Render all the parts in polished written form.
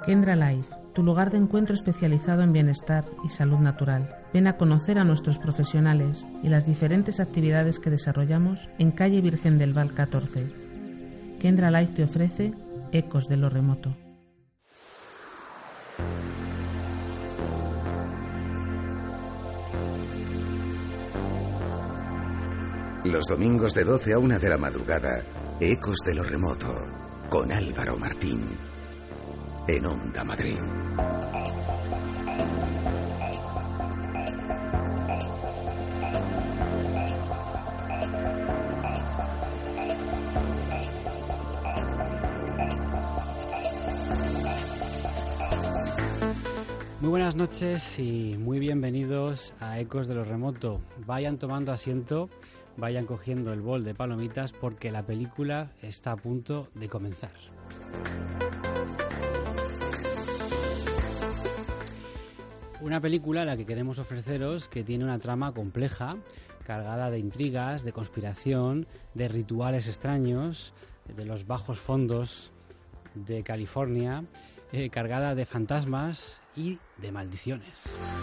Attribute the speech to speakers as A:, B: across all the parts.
A: Kendra Life, tu lugar de encuentro especializado en bienestar y salud natural. Ven a conocer a nuestros profesionales y las diferentes actividades que desarrollamos en calle Virgen del Val 14. Kendra Life te ofrece Ecos de lo Remoto.
B: Los domingos de 12 a 1 de la madrugada, Ecos de lo Remoto, con Álvaro Martín, en Onda Madrid.
C: Muy buenas noches y muy bienvenidos a Ecos de lo Remoto. Vayan tomando asiento, vayan cogiendo el bol de palomitas porque la película está a punto de comenzar. Una película a la que queremos ofreceros que tiene una trama compleja, cargada de intrigas, de conspiración, de rituales extraños, de los bajos fondos de California, cargada de fantasmas y de maldiciones.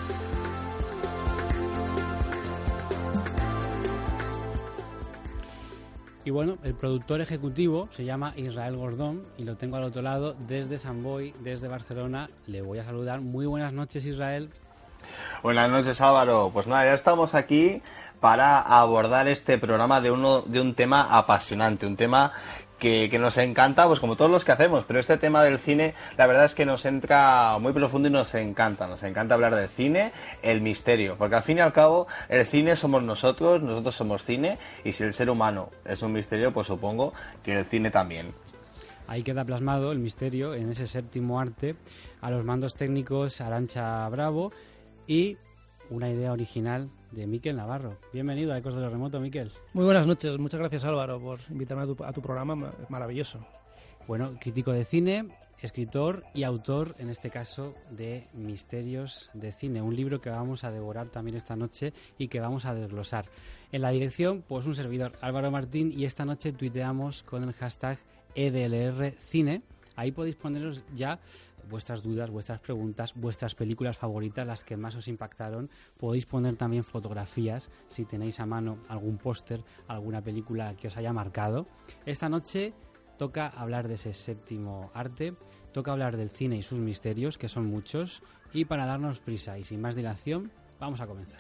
C: Y bueno, el productor ejecutivo se llama Israel Gordón y lo tengo al otro lado desde Sant Boi, desde Barcelona. Le voy a saludar. Muy buenas noches, Israel.
D: Buenas noches, Álvaro. Pues nada, ya estamos aquí para abordar este programa de un tema apasionante, un tema que nos encanta, pues como todos los que hacemos, pero este tema del cine, la verdad es que nos entra muy profundo y nos encanta hablar del cine, el misterio, porque al fin y al cabo el cine somos nosotros somos cine, y si el ser humano es un misterio, pues supongo que el cine también.
C: Ahí queda plasmado el misterio en ese séptimo arte, a los mandos técnicos Arantxa Bravo y una idea original de Miquel Navarro. Bienvenido a Ecos de lo Remoto, Miquel.
E: Muy buenas noches, muchas gracias, Álvaro, por invitarme a tu programa maravilloso.
C: Bueno, crítico de cine, escritor y autor, en este caso, de Misterios de Cine, un libro que vamos a devorar también esta noche y que vamos a desglosar. En la dirección, pues un servidor, Álvaro Martín, y esta noche tuiteamos con el hashtag EDLRcine. Ahí podéis poneros ya vuestras dudas, vuestras preguntas, vuestras películas favoritas, las que más os impactaron. Podéis poner también fotografías, si tenéis a mano algún póster, alguna película que os haya marcado. Esta noche toca hablar de ese séptimo arte, toca hablar del cine y sus misterios, que son muchos, y para darnos prisa y sin más dilación, vamos a comenzar.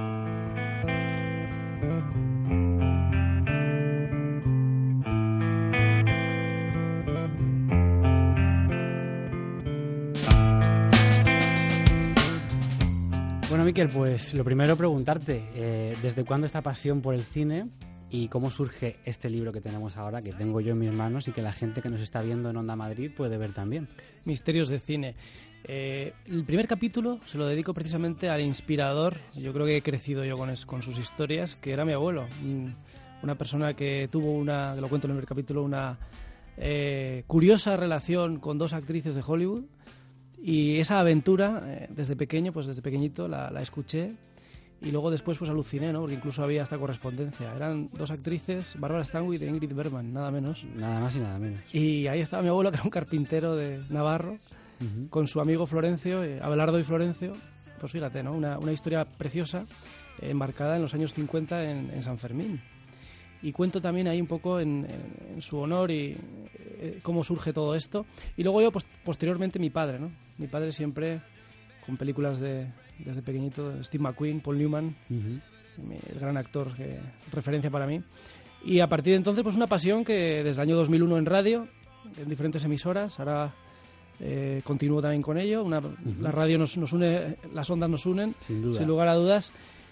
C: Bueno, Miquel, pues lo primero preguntarte, ¿desde cuándo esta pasión por el cine y cómo surge este libro que tenemos ahora, que tengo yo en mis manos y que la gente que nos está viendo en Onda Madrid puede ver también?
E: Misterios de Cine. El primer capítulo se lo dedico precisamente al inspirador, yo creo que he crecido yo con sus historias, que era mi abuelo, una persona que tuvo que lo cuento en el primer capítulo, una curiosa relación con dos actrices de Hollywood. Y esa aventura, desde pequeño, pues desde pequeñito la escuché y luego después pues aluciné, ¿no? Porque incluso había hasta correspondencia. Eran dos actrices, Bárbara Stanwyck y Ingrid Bergman, nada menos.
C: Nada más y nada menos.
E: Y ahí estaba mi abuelo, que era un carpintero de Navarro, con su amigo Florencio, Abelardo y Florencio. Pues fíjate, ¿no? Una historia preciosa, enmarcada en los años 50 en San Fermín. Y cuento también ahí un poco en su honor y cómo surge todo esto. Y luego yo, posteriormente, mi padre, ¿no? Mi padre siempre con películas desde pequeñito, Steve McQueen, Paul Newman, el gran actor, referencia para mí. Y a partir de entonces, pues una pasión que desde el año 2001 en radio, en diferentes emisoras, ahora continúo también con ello. La radio nos une, las ondas nos unen, sin lugar a dudas.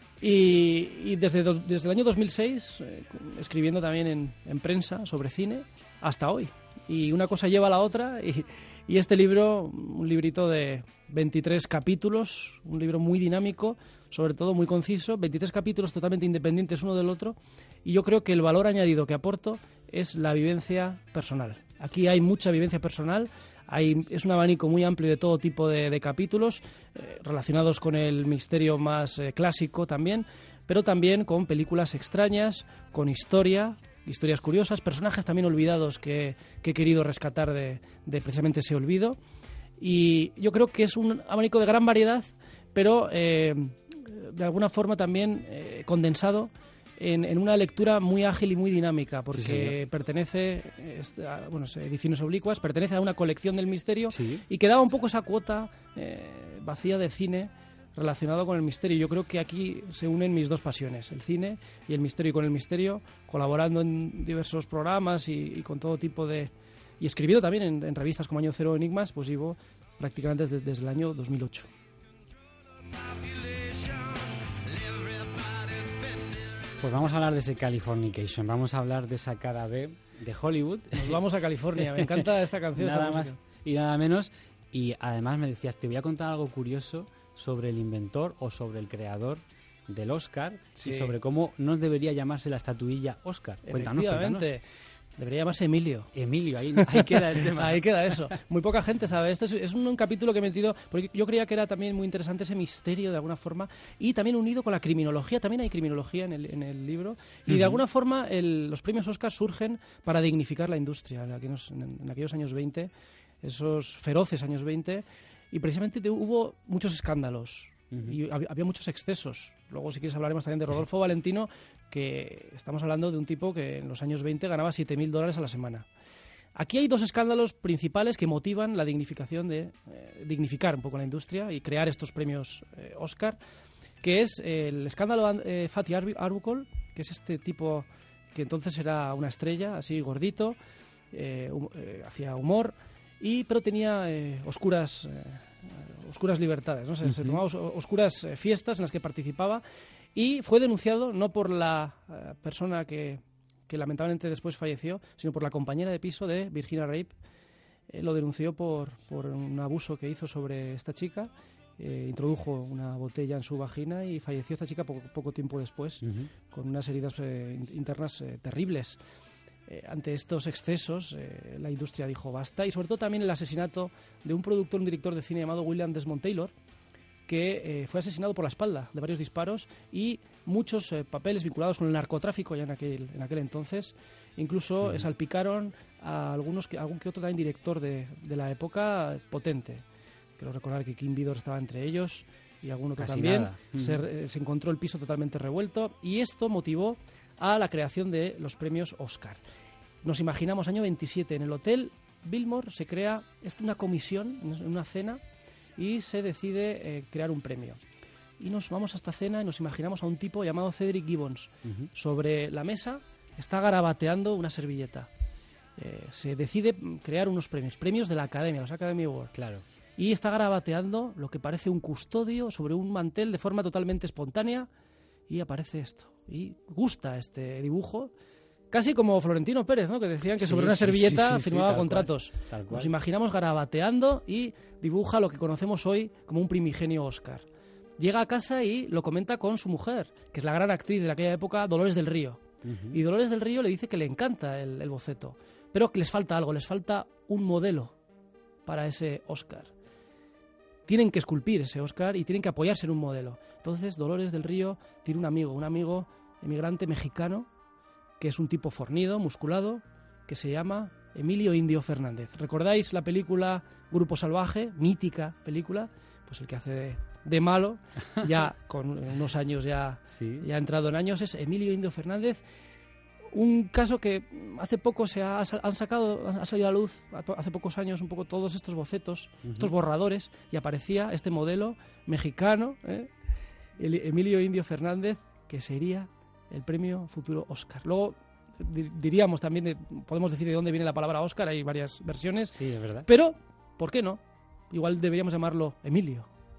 E: Y desde el año 2006, escribiendo también en prensa sobre cine, hasta hoy. Y una cosa lleva a la otra, y este libro, un librito de 23 capítulos, un libro muy dinámico, sobre todo muy conciso, 23 capítulos totalmente independientes uno del otro, y yo creo que el valor añadido que aporto es la vivencia personal. Aquí hay mucha vivencia personal. Es un abanico muy amplio de todo tipo de capítulos relacionados con el misterio más clásico también, pero también con películas extrañas, con historias curiosas, personajes también olvidados que he querido rescatar de precisamente ese olvido, Y yo creo que es un abanico de gran variedad, pero de alguna forma también condensado en una lectura muy ágil y muy dinámica, porque pertenece, Ediciones Oblicuas, pertenece a una colección del misterio y que daba un poco esa cuota vacía de cine relacionado con el misterio. Yo creo que aquí se unen mis dos pasiones, el cine y el misterio. Y con el misterio, colaborando en diversos programas y con todo tipo de... Y escribiendo también en revistas como Año Cero Enigmas, pues llevo prácticamente desde el año 2008.
C: Pues vamos a hablar de ese Californication, vamos a hablar de esa cara B de Hollywood.
E: Nos vamos a California, me encanta esta canción.
C: Nada más y nada menos. Y además me decías, te voy a contar algo curioso sobre el inventor o sobre el creador del Oscar y sobre cómo no debería llamarse la estatuilla Oscar.
E: Efectivamente. Debería llamarse Emilio.
C: Emilio, ahí queda el tema.
E: Ahí queda eso. Muy poca gente sabe. Esto es un capítulo que he metido, porque yo creía que era también muy interesante ese misterio de alguna forma, y también unido con la criminología. También hay criminología en el libro. Y de alguna forma los premios Oscar surgen para dignificar la industria en aquellos años 20, esos feroces años 20, y precisamente hubo muchos escándalos. Y había muchos excesos. Luego, si quieres, hablaremos también de Rodolfo Valentino, que estamos hablando de un tipo que en los años 20 ganaba $7.000 a la semana. Aquí hay dos escándalos principales que motivan la dignificación dignificar un poco la industria y crear estos premios Oscar, que es el escándalo Fatty Arbuckle, que es este tipo que entonces era una estrella, así gordito, hacía humor, pero tenía oscuras libertades, ¿no? Se tomaba oscuras fiestas en las que participaba, y fue denunciado no por la persona que lamentablemente después falleció, sino por la compañera de piso de Virginia Rape. Lo denunció por un abuso que hizo sobre esta chica. Introdujo una botella en su vagina y falleció esta chica poco tiempo después, con unas heridas internas terribles. Ante estos excesos, la industria dijo basta, y sobre todo también el asesinato de un productor, un director de cine llamado William Desmond Taylor, que fue asesinado por la espalda de varios disparos, y muchos papeles vinculados con el narcotráfico ya en aquel entonces. Incluso salpicaron a algún que otro también director de la época potente. Quiero recordar que Kim Vidor estaba entre ellos y algún otro
C: Casi
E: también.
C: nada.
E: Se encontró el piso totalmente revuelto, y esto motivó a la creación de los premios Oscar. Nos imaginamos, año 27, en el Hotel Biltmore se crea una comisión, en una cena, y se decide crear un premio. Y nos vamos a esta cena y nos imaginamos a un tipo llamado Cedric Gibbons. Sobre la mesa está garabateando una servilleta. Se decide crear unos premios de la Academia, los Academy Awards.
C: Claro.
E: Y está garabateando lo que parece un custodio sobre un mantel de forma totalmente espontánea, y aparece esto. Y gusta este dibujo, casi como Florentino Pérez, ¿no? Que decían que sobre una servilleta firmaba contratos.
C: Tal cual.
E: Nos imaginamos garabateando, y dibuja lo que conocemos hoy como un primigenio Oscar. Llega a casa y lo comenta con su mujer, que es la gran actriz de aquella época, Dolores del Río. Y Dolores del Río le dice que le encanta el boceto, pero que les falta algo, les falta un modelo para ese Oscar. Tienen que esculpir ese Oscar y tienen que apoyarse en un modelo. Entonces Dolores del Río tiene un amigo emigrante mexicano, que es un tipo fornido, musculado, que se llama Emilio Indio Fernández. ¿Recordáis la película Grupo Salvaje? Mítica película. Pues el que hace de malo, ya con unos años ya ha entrado en años, es Emilio Indio Fernández. Un caso que hace poco ha salido a la luz, hace pocos años, un poco todos estos bocetos, estos borradores, y aparecía este modelo mexicano, Emilio Indio Fernández, que sería el premio futuro Oscar. Luego diríamos también, podemos decir de dónde viene la palabra Oscar, hay varias versiones.
C: Sí, es verdad.
E: Pero, ¿por qué no? Igual deberíamos llamarlo Emilio.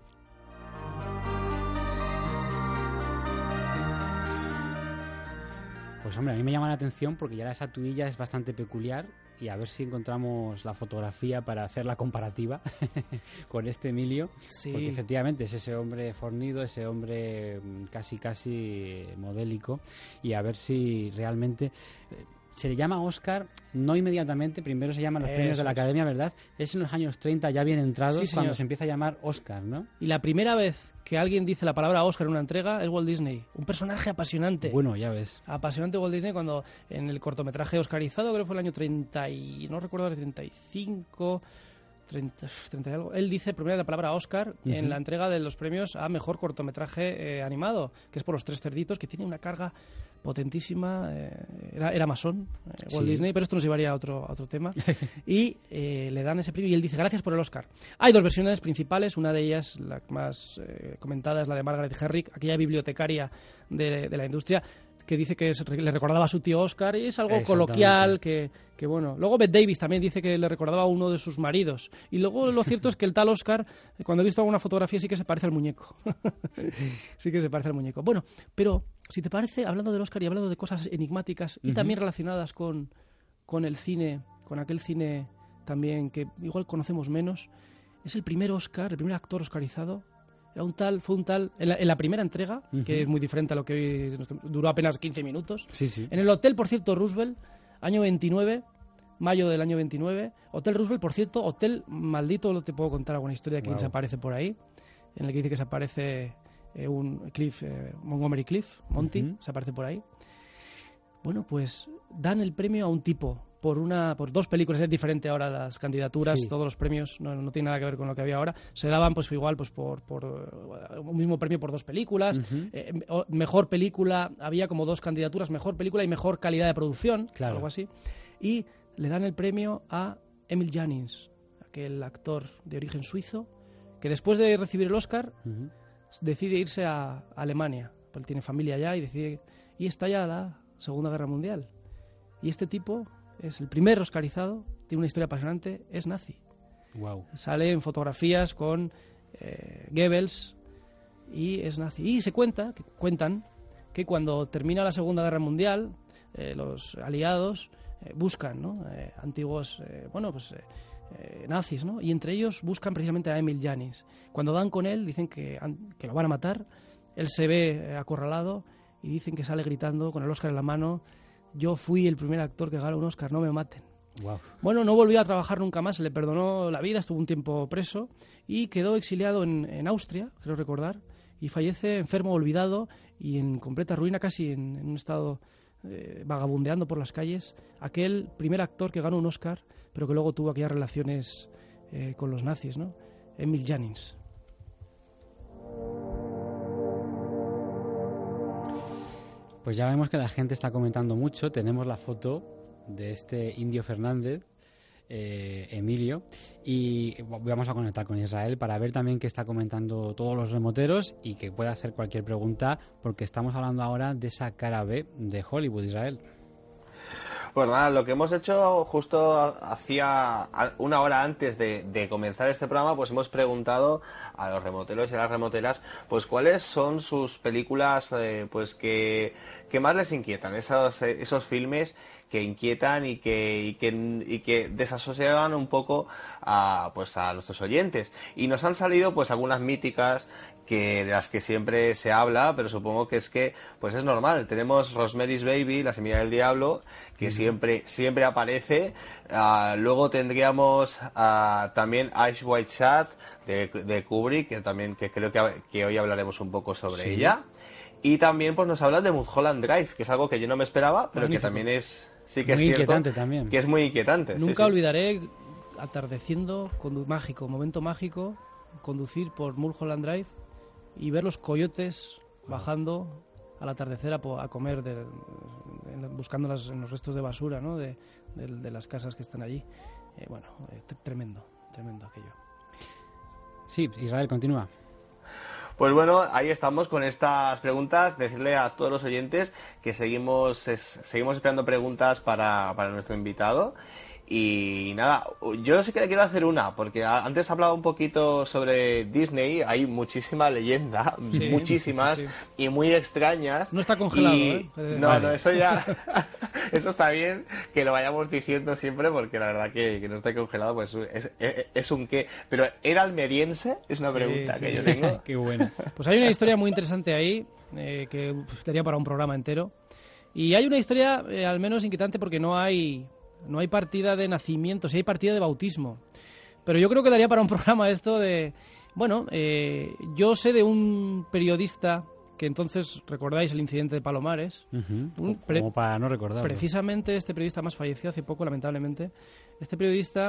C: Pues hombre, a mí me llama la atención porque ya la estatuilla es bastante peculiar, y a ver si encontramos la fotografía para hacer la comparativa con este Emilio, porque efectivamente es ese hombre fornido, ese hombre casi modélico, y a ver si realmente... Se le llama Oscar, no inmediatamente, primero se llaman los premios de la Academia, ¿verdad? Es en los años 30 ya bien entrados, cuando se empieza a llamar Oscar, ¿no?
E: Y la primera vez que alguien dice la palabra Oscar en una entrega es Walt Disney, un personaje apasionante.
C: Bueno, ya ves.
E: Apasionante Walt Disney, cuando en el cortometraje oscarizado, creo que fue el año 30 y no recuerdo, 35, 30 y algo. Él dice primero la palabra Oscar en la entrega de los premios a mejor cortometraje animado, que es por Los Tres Cerditos, que tiene una carga potentísima. Era masón, Walt Disney, pero esto nos llevaría a otro tema. Y le dan ese premio y él dice gracias por el Oscar. Hay 2 versiones principales, una de ellas, la más comentada, es la de Margaret Herrick, aquella bibliotecaria de la industria, que dice que le recordaba a su tío Oscar, y es algo coloquial que bueno. Luego Bette Davis también dice que le recordaba a uno de sus maridos. Y luego lo cierto es que el tal Oscar, cuando he visto alguna fotografía, sí que se parece al muñeco. Sí que se parece al muñeco. Bueno, pero si te parece, hablando del Oscar y hablando de cosas enigmáticas y también relacionadas con el cine, con aquel cine también que igual conocemos menos, es el primer Oscar, el primer actor oscarizado. Fue un tal, en la primera entrega, que es muy diferente a lo que hoy duró apenas 15 minutos.
C: Sí, sí.
E: En el Hotel, por cierto, Roosevelt, año 29, mayo del año 29. Hotel Roosevelt, por cierto, hotel maldito, te puedo contar alguna historia de quién se aparece por ahí, en el que dice que se aparece Montgomery Cliff, Monty, se aparece por ahí. Bueno, pues dan el premio a un tipo por 2 películas. Es diferente ahora las candidaturas, todos los premios no tienen nada que ver con lo que había ahora. Se daban pues igual pues por un mismo premio por 2 películas. Mejor película, había como 2 candidaturas, mejor película y mejor calidad de producción, algo así. Y le dan el premio a Emil Jannings, aquel actor de origen suizo, que después de recibir el Oscar decide irse a Alemania. Pues él tiene familia allá y estalla la Segunda Guerra Mundial. Y este tipo es el primer oscarizado, tiene una historia apasionante, es nazi.
C: Wow.
E: Sale en fotografías con Goebbels y es nazi. Y cuentan que cuando termina la Segunda Guerra Mundial, los aliados buscan, ¿no? Antiguos nazis, ¿no? Y entre ellos buscan precisamente a Emil Jannings. Cuando dan con él, dicen que lo van a matar. Él se ve acorralado y dicen que sale gritando con el Oscar en la mano: yo fui el primer actor que ganó un Oscar, no me maten.
C: Wow.
E: Bueno, no volvió a trabajar nunca más, se le perdonó la vida, estuvo un tiempo preso y quedó exiliado en Austria, creo recordar, y fallece enfermo, olvidado y en completa ruina, casi en un estado vagabundeando por las calles. Aquel primer actor que ganó un Oscar, pero que luego tuvo aquellas relaciones con los nazis, ¿no? Emil Jannings.
C: Pues ya vemos que la gente está comentando mucho. Tenemos la foto de este Indio Fernández, Emilio, y vamos a conectar con Israel para ver también qué está comentando todos los remoteros y que pueda hacer cualquier pregunta, porque estamos hablando ahora de esa cara B de Hollywood, Israel.
D: Pues nada, lo que hemos hecho justo hacía una hora antes de comenzar este programa, pues hemos preguntado a los remoteros y a las remoteras pues cuáles son sus películas pues que más les inquietan, esos filmes que inquietan y que desasosiegan un poco a nuestros oyentes. Y nos han salido pues algunas míticas de las que siempre se habla, pero supongo que pues es normal. Tenemos Rosemary's Baby, La semilla del diablo, que siempre aparece. Luego tendríamos también Eyes Wide Shut de Kubrick, que creo que hoy hablaremos un poco sobre ella. Y también pues nos hablan de Mulholland Drive, que es algo que yo no me esperaba, pero que también es muy cierto,
C: inquietante también.
D: Que es muy inquietante.
E: Nunca olvidaré, atardeciendo, momento mágico, conducir por Mulholland Drive y ver los coyotes bajando al atardecer a comer, buscando en los restos de basura, ¿no? de las casas que están allí. Tremendo aquello.
C: Sí, Israel, continúa.
D: Pues bueno, ahí estamos con estas preguntas. Decirle a todos los oyentes que seguimos esperando preguntas para nuestro invitado. Y nada, yo sí que le quiero hacer una, porque antes hablaba un poquito sobre Disney. Hay muchísima leyenda, muchísimas, y muy extrañas.
E: No está congelado,
D: No, eso ya... Eso está bien que lo vayamos diciendo siempre, porque la verdad que no está congelado pues es un qué. Pero ¿era almeriense? Es una pregunta que yo tengo.
C: Qué buena.
E: Pues hay una historia muy interesante ahí, que daría para un programa entero. Y hay una historia al menos inquietante, porque no hay partida de nacimiento, sí hay partida de bautismo. Pero yo creo que daría para un programa esto de... Bueno, yo sé de un periodista que entonces, recordáis el incidente de Palomares.
C: Como para no recordarlo.
E: Precisamente este periodista más falleció hace poco, lamentablemente. Este periodista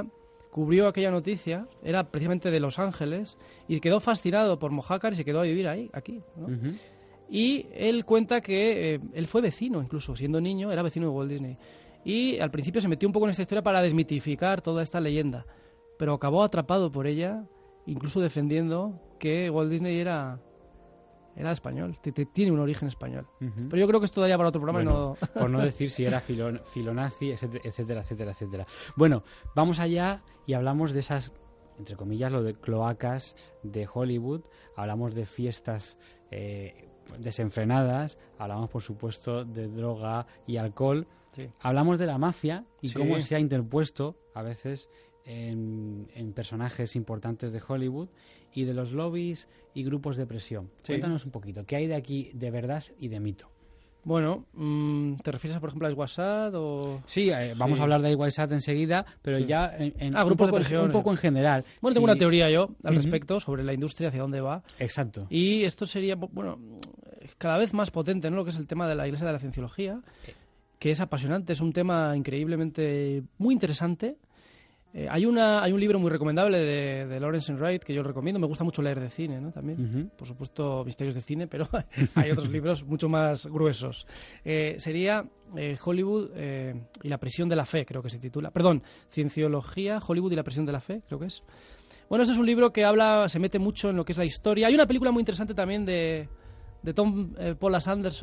E: cubrió aquella noticia, era precisamente de Los Ángeles, y quedó fascinado por Mojácar y se quedó a vivir aquí, ¿no? Y él cuenta que él fue vecino, incluso siendo niño, era vecino de Walt Disney. Y al principio se metió un poco en esta historia para desmitificar toda esta leyenda, pero acabó atrapado por ella, incluso defendiendo que Walt Disney era español, tiene un origen español. Pero yo creo que esto daría para otro programa.
C: Bueno, por no decir si era filonazi, etcétera, etcétera, etcétera. Bueno, vamos allá y hablamos de esas, entre comillas, lo de cloacas de Hollywood. Hablamos de fiestas desenfrenadas, hablamos, por supuesto, de droga y alcohol.
E: Sí.
C: Hablamos de la mafia y
E: Sí.
C: cómo se ha interpuesto a veces en personajes importantes de Hollywood y de los lobbies y grupos de presión.
E: Sí.
C: Cuéntanos un poquito, ¿qué hay de aquí de verdad y de mito?
E: Bueno, ¿te refieres, por ejemplo, a Iwasat o...?
C: Sí, vamos a hablar de Iwasat enseguida, pero
E: Sí.
C: ya
E: grupos de presión.
C: un poco en general.
E: Bueno, tengo una teoría yo al respecto sobre la industria, hacia dónde va.
C: Exacto.
E: Y esto sería, bueno, cada vez más potente, ¿no? Lo que es el tema de la Iglesia de la Cienciología, que es apasionante, es un tema increíblemente muy interesante. Hay un libro muy recomendable de Lawrence Wright que yo recomiendo. Me gusta mucho leer de cine, ¿no? También. Por supuesto, misterios de cine, pero hay otros libros mucho más gruesos. Sería Hollywood y la presión de la fe, creo que se titula. Perdón, Cienciología, Hollywood y la presión de la fe, creo que es. Bueno, este es un libro que se mete mucho en lo que es la historia. Hay una película muy interesante también de Paul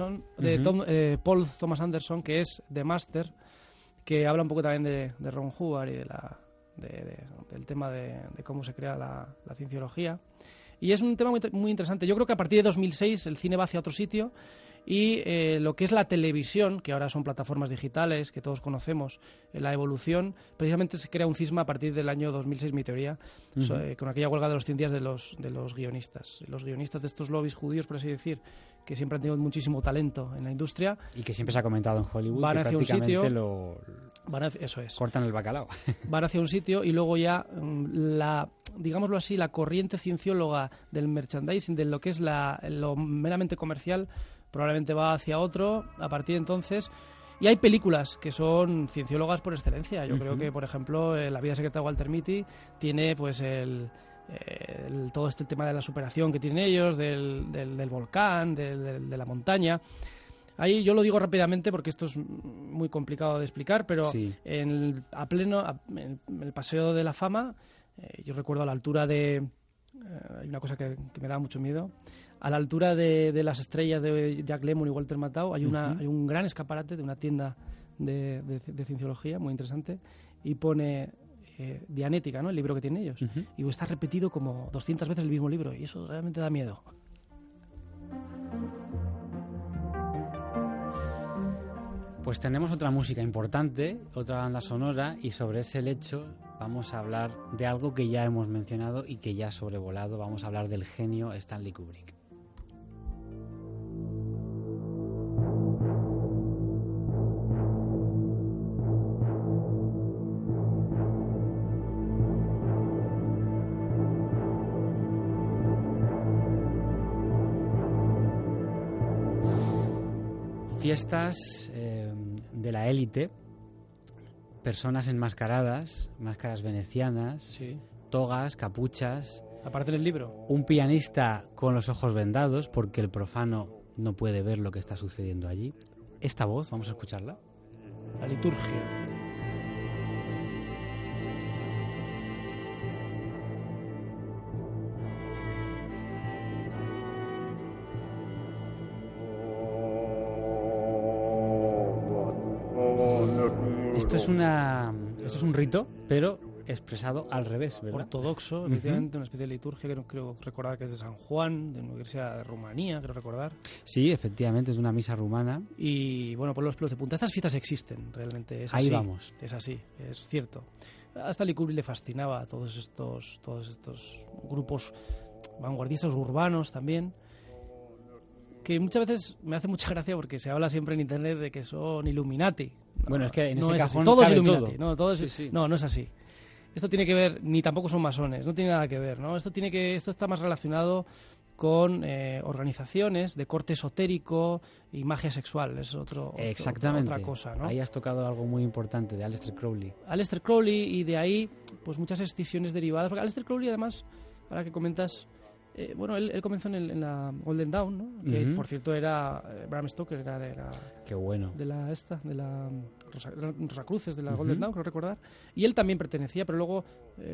E: Thomas Anderson, que es The Master, que habla un poco también de Ron Hubbard y del tema de cómo se crea la cienciología. Y es un tema muy, muy interesante. Yo creo que a partir de 2006 el cine va hacia otro sitio y lo que es la televisión, que ahora son plataformas digitales, que todos conocemos, la evolución, precisamente se crea un cisma a partir del año 2006, mi teoría, con aquella huelga de los 100 días de los guionistas. Los guionistas de estos lobbies judíos, por así decir, que siempre han tenido muchísimo talento en la industria.
C: Y que siempre se ha comentado en Hollywood,
E: van
C: que
E: hacia un
C: prácticamente
E: sitio, eso es.
C: cortan el bacalao.
E: Van hacia un sitio y luego ya digámoslo así, la corriente ciencióloga del merchandising, de lo que es lo meramente comercial, probablemente va hacia otro a partir de entonces. Y hay películas que son cienciólogas por excelencia. Yo creo que, por ejemplo, La vida secreta de Walter Mitty tiene pues todo este tema de la superación que tienen ellos, del volcán, de la montaña. Ahí yo lo digo rápidamente porque esto es muy complicado de explicar, pero
C: sí.
E: En el Paseo de la Fama, yo recuerdo a la altura de... hay una cosa que me da mucho miedo. A la altura de las estrellas de Jack Lemmon y Walter Matthau hay un gran escaparate de una tienda de cienciología muy interesante y pone Dianética, ¿no? El libro que tienen ellos. Y está repetido como 200 veces el mismo libro y eso realmente da miedo.
C: Pues tenemos otra música importante, otra banda sonora, y sobre ese lecho vamos a hablar de algo que ya hemos mencionado y que ya ha sobrevolado. Vamos a hablar del genio Stanley Kubrick. Fiestas de la élite, personas enmascaradas, máscaras venecianas,
E: Sí.
C: togas, capuchas,
E: Aparte en el libro.
C: un pianista con los ojos vendados porque el profano no puede ver lo que está sucediendo allí. Esta voz, vamos a escucharla.
E: La liturgia.
C: Esto es un rito, pero expresado al revés, ¿verdad?
E: Ortodoxo, efectivamente, una especie de liturgia que no creo recordar que es de San Juan, de una iglesia de Rumanía, creo recordar.
C: Sí, efectivamente, es una misa rumana.
E: Y bueno, por los pelos de punta. Estas fiestas existen, realmente. Es así.
C: Ahí vamos.
E: Es así, es cierto. A Stanley Kubrick le fascinaba a todos estos grupos vanguardistas urbanos también, que muchas veces me hace mucha gracia porque se habla siempre en internet de que son Illuminati. No,
C: Bueno, es que en
E: no
C: ese
E: es así.
C: cajón
E: Todo es
C: cabe
E: Illuminati.
C: todo.
E: Sí. No es así. Esto tiene que ver, ni tampoco son masones, no tiene nada que ver, ¿no? Esto está más relacionado con organizaciones de corte esotérico y magia sexual. Es
C: Exactamente.
E: otra cosa, ¿no?
C: Ahí has tocado algo muy importante de Aleister Crowley.
E: Aleister Crowley, y de ahí pues muchas escisiones derivadas. Porque Aleister Crowley, además, ahora que comentas, él comenzó en la Golden Dawn, ¿no? Que por cierto era Bram Stoker, era de la...
C: Qué bueno.
E: De la Rosacruces, de la Golden Dawn, creo recordar. Y él también pertenecía, pero luego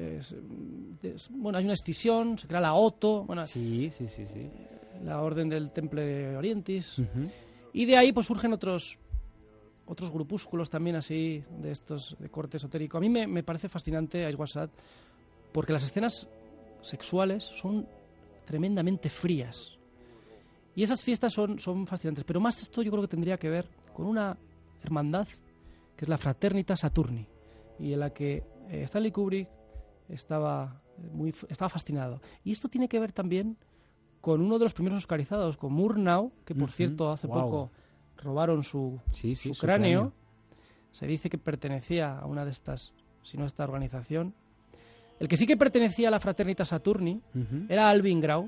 E: hay una escisión, se crea la Otto,
C: Sí.
E: la Orden del Temple de Orientis. Y de ahí pues surgen otros grupúsculos también así de estos de corte esotérico. A mí me parece fascinante Aishwarad porque las escenas sexuales son tremendamente frías. Y esas fiestas son fascinantes. Pero más esto yo creo que tendría que ver con una hermandad que es la Fraternitas Saturni, y en la que Stanley Kubrick estaba fascinado. Y esto tiene que ver también con uno de los primeros oscarizados, con Murnau, que por cierto hace poco robaron su cráneo. Se dice que pertenecía a una de estas, si no a esta organización. El que sí que pertenecía a la Fraternitas Saturni era Alvin Grau,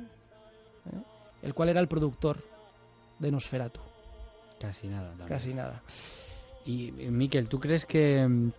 E: el cual era el productor de Nosferatu.
C: Casi nada. También.
E: Casi nada.
C: Y Miquel, ¿tú crees que en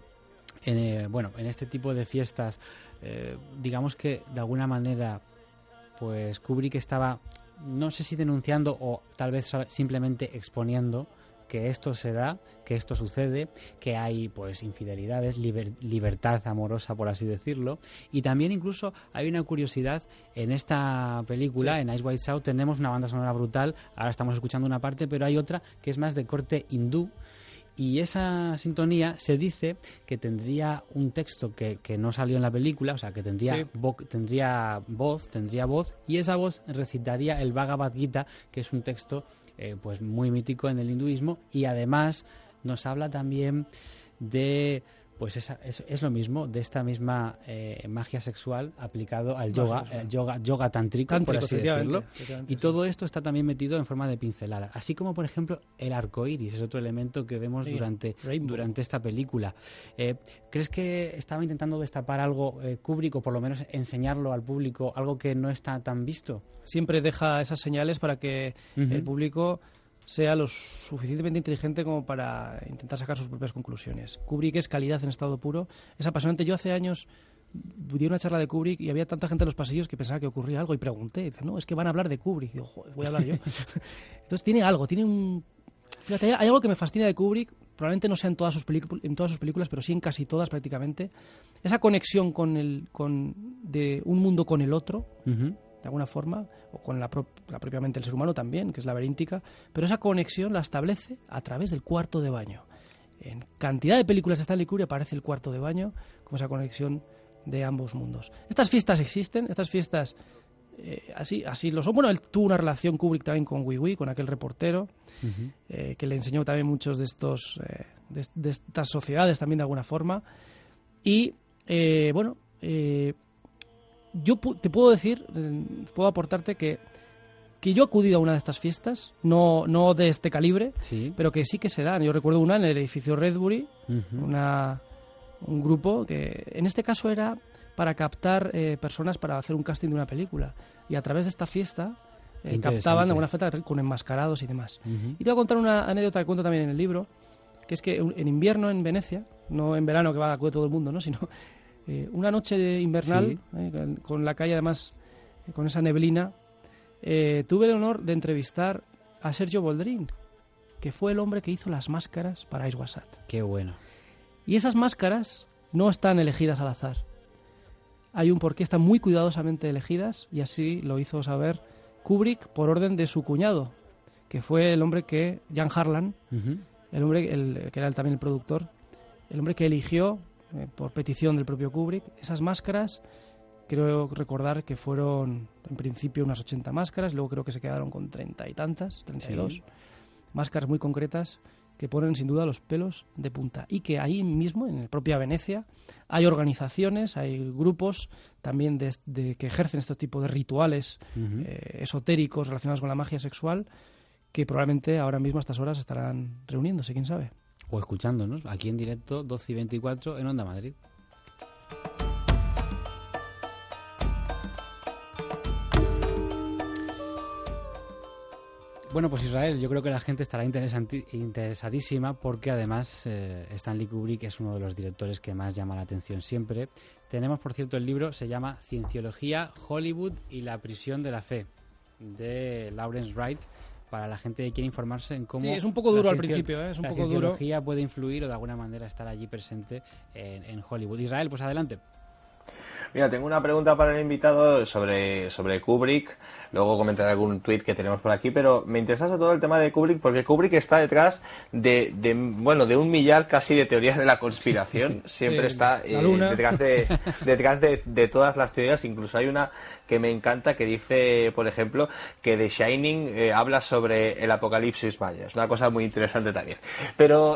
C: este tipo de fiestas, digamos que de alguna manera, pues Kubrick estaba, no sé si denunciando o tal vez simplemente exponiendo que esto se da, que esto sucede, que hay pues infidelidades, libertad amorosa, por así decirlo, y también incluso hay una curiosidad en esta película, en Eyes Wide Shut tenemos una banda sonora brutal, ahora estamos escuchando una parte, pero hay otra que es más de corte hindú, y esa sintonía se dice que tendría un texto que no salió en la película, o sea, que tendría voz, y esa voz recitaría el Bhagavad Gita, que es un texto pues muy mítico en el hinduismo, y además nos habla también de, pues es lo mismo, de esta misma magia sexual aplicado al yoga tántrico, por así decirlo, y todo esto está también metido en forma de pincelada, así como por ejemplo el arco iris es otro elemento que vemos durante esta película. ¿Crees que estaba intentando destapar algo Kubrick, o por lo menos enseñarlo al público, algo que no está tan visto? Siempre deja esas señales para que el público sea lo suficientemente inteligente como para intentar sacar sus propias conclusiones. Kubrick es calidad en estado puro, es apasionante. Yo hace años di una charla de Kubrick y había tanta gente en los pasillos que pensaba que ocurría algo, y pregunté, y dice, no, es que van a hablar de Kubrick. Y digo, joder, voy a hablar yo. Entonces tiene algo, fíjate, hay algo que me fascina de Kubrick, probablemente no sea en todas sus películas, pero sí en casi todas prácticamente, esa conexión de un mundo con el otro, de alguna forma, o con la propiamente el ser humano también, que es laberíntica, pero esa conexión la establece a través del cuarto de baño. En cantidad de películas de Stanley Kubrick aparece el cuarto de baño como esa conexión de ambos mundos. Estas fiestas existen, estas fiestas así lo son. Bueno, él tuvo una relación Kubrick también con Wee, con aquel reportero, que le enseñó también muchos de estos de estas sociedades también de alguna forma. Y yo te puedo decir, puedo aportarte que yo he acudido a una de estas fiestas, no de este calibre, pero que sí que se dan. Yo recuerdo una en el edificio Redbury, un grupo que en este caso era para captar personas para hacer un casting de una película. Y a través de esta fiesta captaban de alguna forma con enmascarados y demás. Y te voy a contar una anécdota que cuento también en el libro, que es que en invierno en Venecia, no en verano que va a acudir todo el mundo, ¿no? Sino una noche invernal, con la calle además, con esa neblina, tuve el honor de entrevistar a Sergio Boldrin, que fue el hombre que hizo las máscaras para Eyes Wide Shut. ¡Qué bueno! Y esas máscaras no están elegidas al azar. Hay un porqué, están muy cuidadosamente elegidas, y así lo hizo saber Kubrick por orden de su cuñado, que fue el hombre que, Jan Harlan, el hombre que era también el productor, el hombre que eligió por petición del propio Kubrick esas máscaras. Creo recordar que fueron en principio unas 80 máscaras, luego creo que se quedaron con 30 y tantas, 32 máscaras muy concretas que ponen sin duda los pelos de punta, y que ahí mismo en la propia Venecia hay organizaciones, hay grupos también de que ejercen este tipo de rituales esotéricos relacionados con la magia sexual, que probablemente ahora mismo a estas horas estarán reuniéndose, quién sabe. O escuchándonos, aquí en directo, 12:24 en Onda Madrid. Bueno, pues Israel, yo creo que la gente estará interesadísima porque además Stanley Kubrick es uno de los directores que más llama la atención siempre. Tenemos, por cierto, el libro, se llama Cienciología, Hollywood y la prisión de la fe, de Lawrence Wright, para la gente que quiere informarse en cómo...
E: Sí, es un poco duro al principio, es un poco duro.
C: La cienciología puede influir o de alguna manera estar allí presente en Hollywood. Israel, pues adelante.
D: Mira, tengo una pregunta para el invitado sobre Kubrick. Luego comentaré algún tuit que tenemos por aquí, pero me interesa sobre todo el tema de Kubrick, porque Kubrick está detrás de un millar casi de teorías de la conspiración. Siempre
E: sí,
D: está detrás de todas las teorías. Incluso hay una que me encanta que dice, por ejemplo, que The Shining habla sobre el apocalipsis maya. Es una cosa muy interesante también. Pero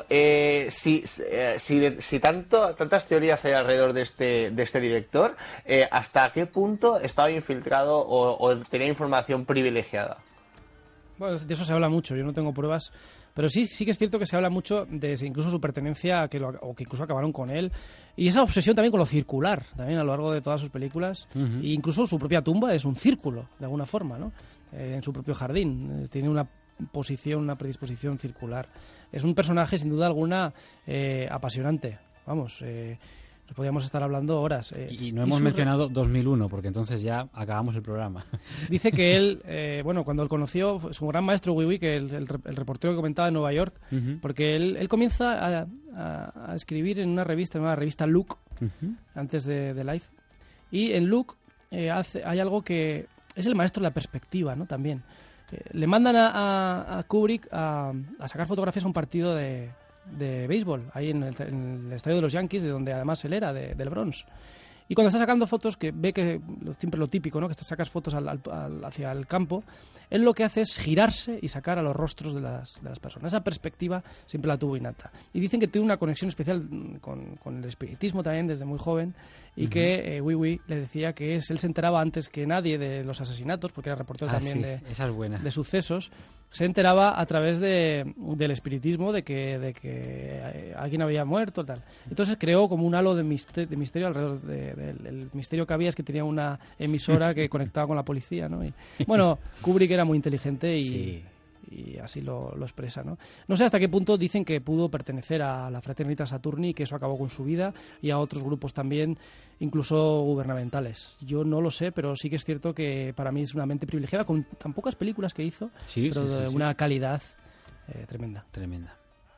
D: si tantas teorías hay alrededor de este director, ¿hasta qué punto estaba infiltrado o tenía información privilegiada?
E: Bueno, de eso se habla mucho, yo no tengo pruebas, pero sí que es cierto que se habla mucho de incluso su pertenencia o que incluso acabaron con él, y esa obsesión también con lo circular, también a lo largo de todas sus películas, e incluso su propia tumba es un círculo, de alguna forma, ¿no? En su propio jardín, tiene una predisposición circular. Es un personaje, sin duda alguna, apasionante, vamos... podríamos estar hablando horas.
C: Y no hemos mencionado 2001, porque entonces ya acabamos el programa.
E: Dice que él, cuando él conoció, su gran maestro Wiwi, que el reportero que comentaba en Nueva York, porque él comienza a escribir en una revista Look, antes de Life, y en Look hay algo que es el maestro de la perspectiva, ¿no? También. Le mandan a Kubrick a sacar fotografías a un partido de béisbol, ahí en el estadio de los Yankees, de donde además él era, del Bronx. Y cuando está sacando fotos, que ve que siempre lo típico, ¿no? Que sacas fotos hacia el campo, él lo que hace es girarse y sacar a los rostros de las personas. Esa perspectiva siempre la tuvo innata. Y dicen que tiene una conexión especial con el espiritismo también desde muy joven, y que Wiwi le decía que él se enteraba antes que nadie de los asesinatos, porque era reportero también de sucesos. Se enteraba a través del espiritismo de que alguien había muerto, tal. Entonces creó como un halo de misterio alrededor del misterio que había, es que tenía una emisora que conectaba con la policía, ¿no? Y, bueno, Kubrick era muy inteligente y así lo expresa, ¿no? No sé hasta qué punto dicen que pudo pertenecer a la Fraternita Saturni y que eso acabó con su vida, y a otros grupos también, incluso gubernamentales. Yo no lo sé, pero sí que es cierto que para mí es una mente privilegiada, con tan pocas películas que hizo, pero de una calidad tremenda.
C: Tremenda.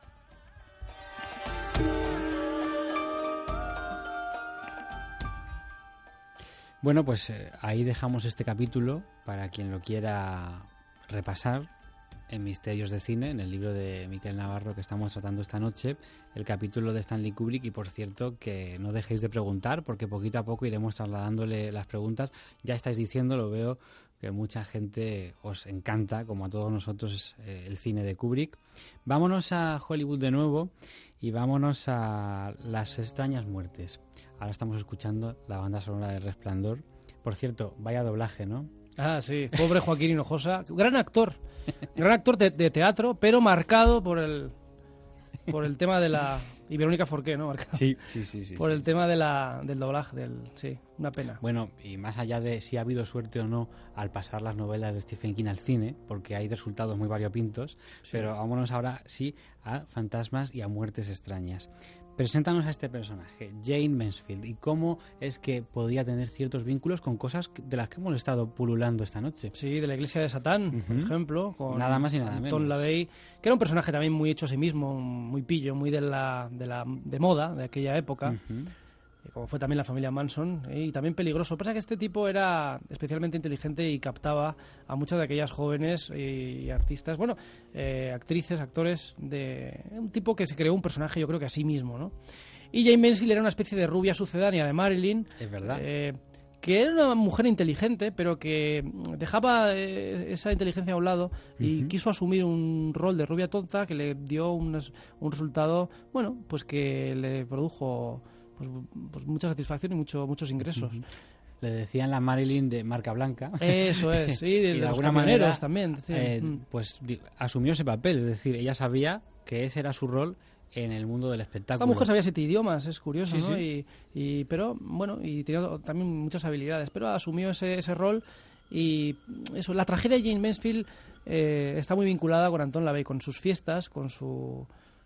C: Bueno, pues ahí dejamos este capítulo para quien lo quiera repasar en Misterios de Cine, en el libro de Miquel Navarro que estamos tratando esta noche, el capítulo de Stanley Kubrick. Y por cierto, que no dejéis de preguntar, porque poquito a poco iremos trasladándole las preguntas. Ya estáis diciendo, lo veo, que mucha gente os encanta, como a todos nosotros, el cine de Kubrick. Vámonos a Hollywood de nuevo y vámonos a Las extrañas muertes. Ahora estamos escuchando la banda sonora de Resplandor. Por cierto, vaya doblaje, ¿no?
E: Ah, sí, pobre Joaquín Hinojosa, gran actor de teatro, pero marcado por el tema de la... Y Verónica Forqué, ¿no? Marcado.
C: Sí.
E: Por el tema del doblaje, sí, una pena.
C: Bueno, y más allá de si ha habido suerte o no al pasar las novelas de Stephen King al cine, porque hay resultados muy variopintos, pero vámonos ahora sí a fantasmas y a muertes extrañas. Preséntanos a este personaje, Jane Mansfield, y cómo es que podía tener ciertos vínculos con cosas de las que hemos estado pululando esta noche.
E: Sí, de la Iglesia de Satán, por ejemplo, con
C: nada más y nada menos.
E: Tom LaVey, que era un personaje también muy hecho a sí mismo, muy pillo, muy de moda de aquella época, como fue también la familia Manson, y también peligroso. Pasa que este tipo era especialmente inteligente y captaba a muchas de aquellas jóvenes y artistas, actrices, actores, de un tipo que se creó un personaje, yo creo que a sí mismo, ¿no? Y Jane Mansfield era una especie de rubia sucedánea de Marilyn.
C: Es verdad.
E: Que era una mujer inteligente, pero que dejaba esa inteligencia a un lado y quiso asumir un rol de rubia tonta que le dio un resultado, pues que le produjo pues mucha satisfacción y muchos ingresos.
C: Le decían la Marilyn de marca blanca.
E: Eso es, sí, de
C: los
E: alguna manera también.
C: Pues asumió ese papel, es decir, ella sabía que ese era su rol en el mundo del espectáculo.
E: Esta mujer sabía 7 idiomas, es curioso,
C: sí,
E: ¿no?
C: Sí.
E: Pero tenía también muchas habilidades, pero asumió ese rol. Y eso, la tragedia de Jane Mansfield está muy vinculada con Anton LaVey, con sus fiestas, con sus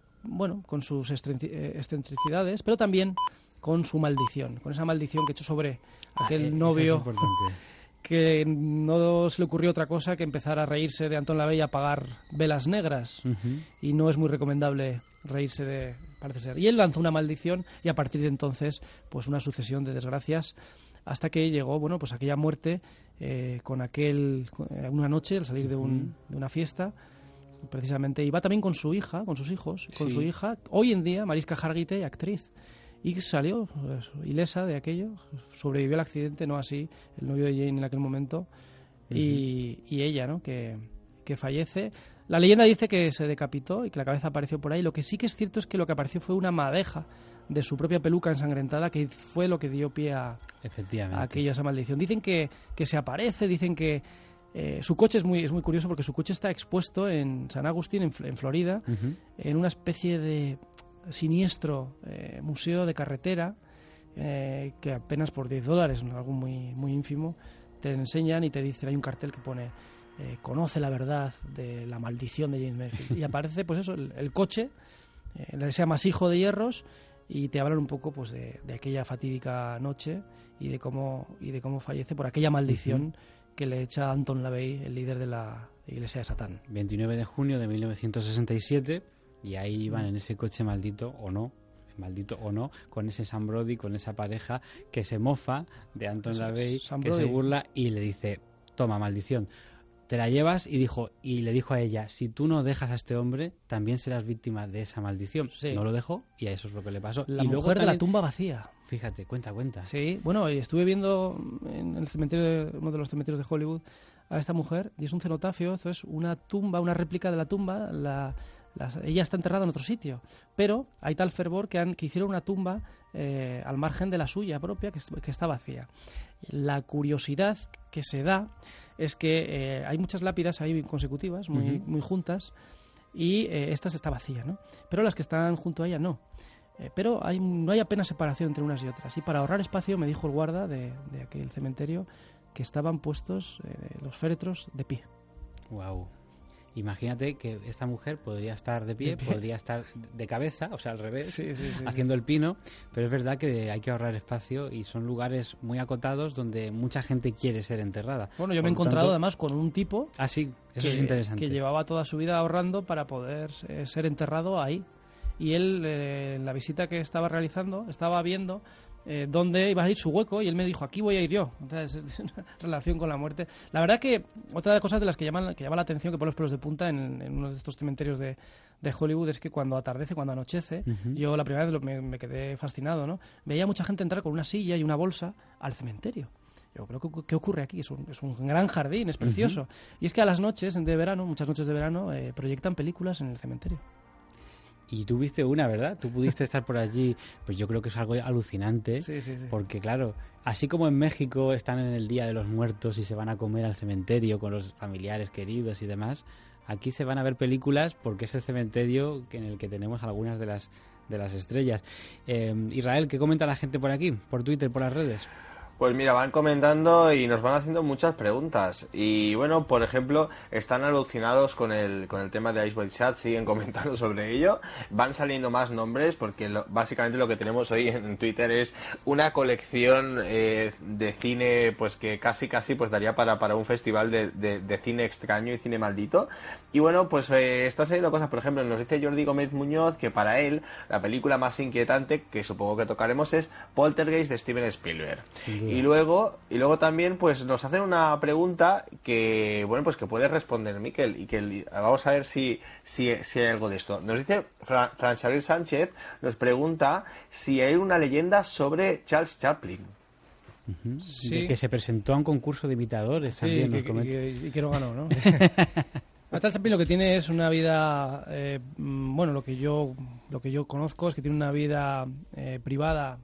E: excentricidades, pero también con su maldición, con esa maldición que echó sobre aquel novio, que no se le ocurrió otra cosa que empezar a reírse de Anton LaVey y apagar velas negras. Y no es muy recomendable reírse parece ser. Y él lanzó una maldición y a partir de entonces, pues una sucesión de desgracias hasta que llegó, bueno, pues aquella muerte con una noche al salir de una fiesta. Precisamente iba también con su hija, con sus hijos, con su hija, hoy en día Mariska Hargitay, actriz. Y salió pues, ilesa de aquello, sobrevivió al accidente, no así el novio de Jane en aquel momento, y ella, ¿no? que fallece. La leyenda dice que se decapitó y que la cabeza apareció por ahí. Lo que sí que es cierto es que lo que apareció fue una madeja de su propia peluca ensangrentada, que fue lo que dio pie a esa maldición. Dicen que se aparece, dicen que su coche es muy curioso porque su coche está expuesto en San Agustín, en Florida, en una especie de siniestro museo de carretera que apenas por $10, algo muy ínfimo, te enseñan y te dicen, hay un cartel que pone conoce la verdad de la maldición de James Mayfield, y aparece pues eso, el coche, ese amasijo de hierros, y te hablan un poco pues de aquella fatídica noche y de cómo fallece por aquella maldición que le echa Anton LaVey, el líder de la Iglesia de Satán.
C: 29 de junio de 1967, y ahí iban en ese coche maldito o no, con ese Sam Brody, con esa pareja que se mofa de Anton LaVey, que se burla y le dice, toma, maldición, te la llevas, y le dijo a ella, si tú no dejas a este hombre, también serás víctima de esa maldición. Sí. No lo dejó y a eso es lo que le pasó.
E: La mujer de la tumba vacía.
C: Fíjate, cuenta.
E: Sí, bueno, estuve viendo en el cementerio, uno de los cementerios de Hollywood, a esta mujer, y es un cenotafio, esto es una tumba, una réplica de la tumba, ella está enterrada en otro sitio, pero hay tal fervor que hicieron una tumba al margen de la suya propia, que está vacía. La curiosidad que se da es que hay muchas lápidas ahí consecutivas, muy juntas, y esta está vacía, ¿no? Pero las que están junto a ella no. Pero no hay apenas separación entre unas y otras. Y para ahorrar espacio me dijo el guarda de aquel cementerio que estaban puestos los féretros de pie.
C: Wow. Imagínate que esta mujer podría estar de pie, podría estar de cabeza, o sea, al revés, haciendo el pino, pero es verdad que hay que ahorrar espacio y son lugares muy acotados donde mucha gente quiere ser enterrada.
E: Bueno, yo me he encontrado además con un tipo
C: es interesante,
E: que llevaba toda su vida ahorrando para poder ser enterrado ahí. Y él, en la visita que estaba realizando, estaba viendo dónde iba a ir su hueco, y él me dijo, aquí voy a ir yo. Entonces, es una relación con la muerte. La verdad que otra de las cosas de las que llama la atención, que pone los pelos de punta en uno de estos cementerios de Hollywood, es que cuando atardece, cuando anochece, yo la primera vez me quedé fascinado, ¿no? Veía mucha gente entrar con una silla y una bolsa al cementerio. Yo creo que ¿qué ocurre aquí? Es un gran jardín, es precioso. Y es que a las noches de verano, muchas noches de verano, proyectan películas en el cementerio.
C: Y tú viste una, ¿verdad? Tú pudiste estar por allí. Pues yo creo que es algo alucinante.
E: Sí.
C: Porque, claro, así como en México están en el Día de los Muertos y se van a comer al cementerio con los familiares queridos y demás, aquí se van a ver películas porque es el cementerio en el que tenemos algunas de las estrellas. Israel, ¿qué comenta la gente por aquí? ¿Por Twitter, por las redes?
D: Pues mira, van comentando y nos van haciendo muchas preguntas. Y bueno, por ejemplo, están alucinados con el tema de Ice White Shad, siguen comentando sobre ello. Van saliendo más nombres porque básicamente lo que tenemos hoy en Twitter es una colección de cine pues que casi pues daría para un festival de cine extraño y cine maldito. Y bueno, pues está saliendo cosas, por ejemplo, nos dice Jordi Gómez Muñoz que para él la película más inquietante, que supongo que tocaremos, es Poltergeist de Steven Spielberg. Sí. Y luego también pues nos hacen una pregunta que bueno pues que puede responder Miquel y que vamos a ver si hay algo de esto. Nos dice Fran Xavier Sánchez, nos pregunta si hay una leyenda sobre Charles Chaplin.
C: Sí. Que se presentó a un concurso de imitadores también.
E: Y que no ganó, ¿no? Charles Chaplin lo que tiene es una vida, lo que yo conozco es que tiene una vida privada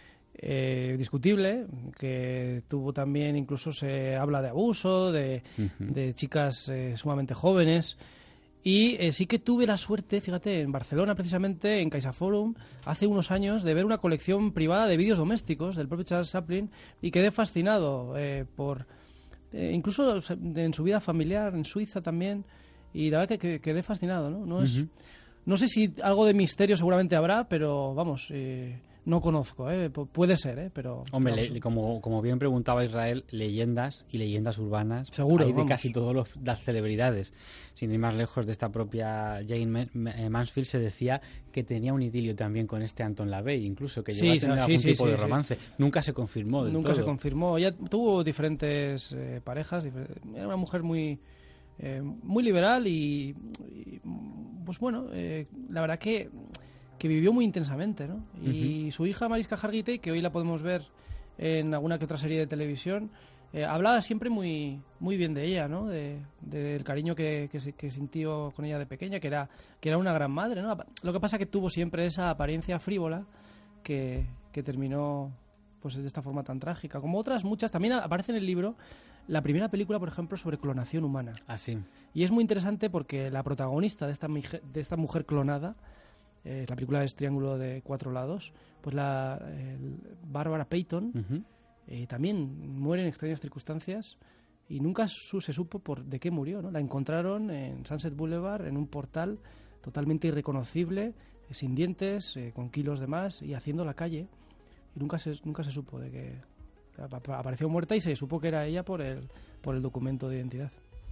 E: discutible, que tuvo también, incluso se habla de abuso, de chicas sumamente jóvenes. Y sí que tuve la suerte, fíjate, en Barcelona precisamente, en CaixaForum, hace unos años, de ver una colección privada de vídeos domésticos del propio Charles Chaplin, y quedé fascinado por incluso en su vida familiar, en Suiza también, y la verdad que quedé fascinado, ¿no? No sé si algo de misterio seguramente habrá, pero vamos, no conozco, puede ser, pero...
C: Hombre, como bien preguntaba Israel, leyendas y leyendas urbanas
E: seguro,
C: hay de casi todas las celebridades. Sin ir más lejos, de esta propia Jane Mansfield se decía que tenía un idilio también con este Anton LaVey, incluso que llegó a tener algún tipo de romance. Nunca se confirmó del
E: Nunca
C: todo.
E: se confirmó. Ella tuvo diferentes parejas, era una mujer muy liberal y pues bueno, la verdad que vivió muy intensamente, ¿no? Y su hija Mariska Hargitay, que hoy la podemos ver en alguna que otra serie de televisión, hablaba siempre muy bien de ella, ¿no? Del cariño que sintió con ella de pequeña, que era una gran madre, ¿no? Lo que pasa es que tuvo siempre esa apariencia frívola que terminó pues de esta forma tan trágica. Como otras muchas, también aparece en el libro la primera película, por ejemplo, sobre clonación humana.
C: Ah, sí.
E: Y es muy interesante porque la protagonista de esta mujer clonada, la película es Triángulo de 4 lados, pues Barbara Payton también muere en extrañas circunstancias y nunca se supo de qué murió, ¿no? La encontraron en Sunset Boulevard, en un portal totalmente irreconocible, sin dientes, con kilos de más y haciendo la calle, y nunca se supo de qué. Apareció muerta y se supo que era ella por el documento de identidad.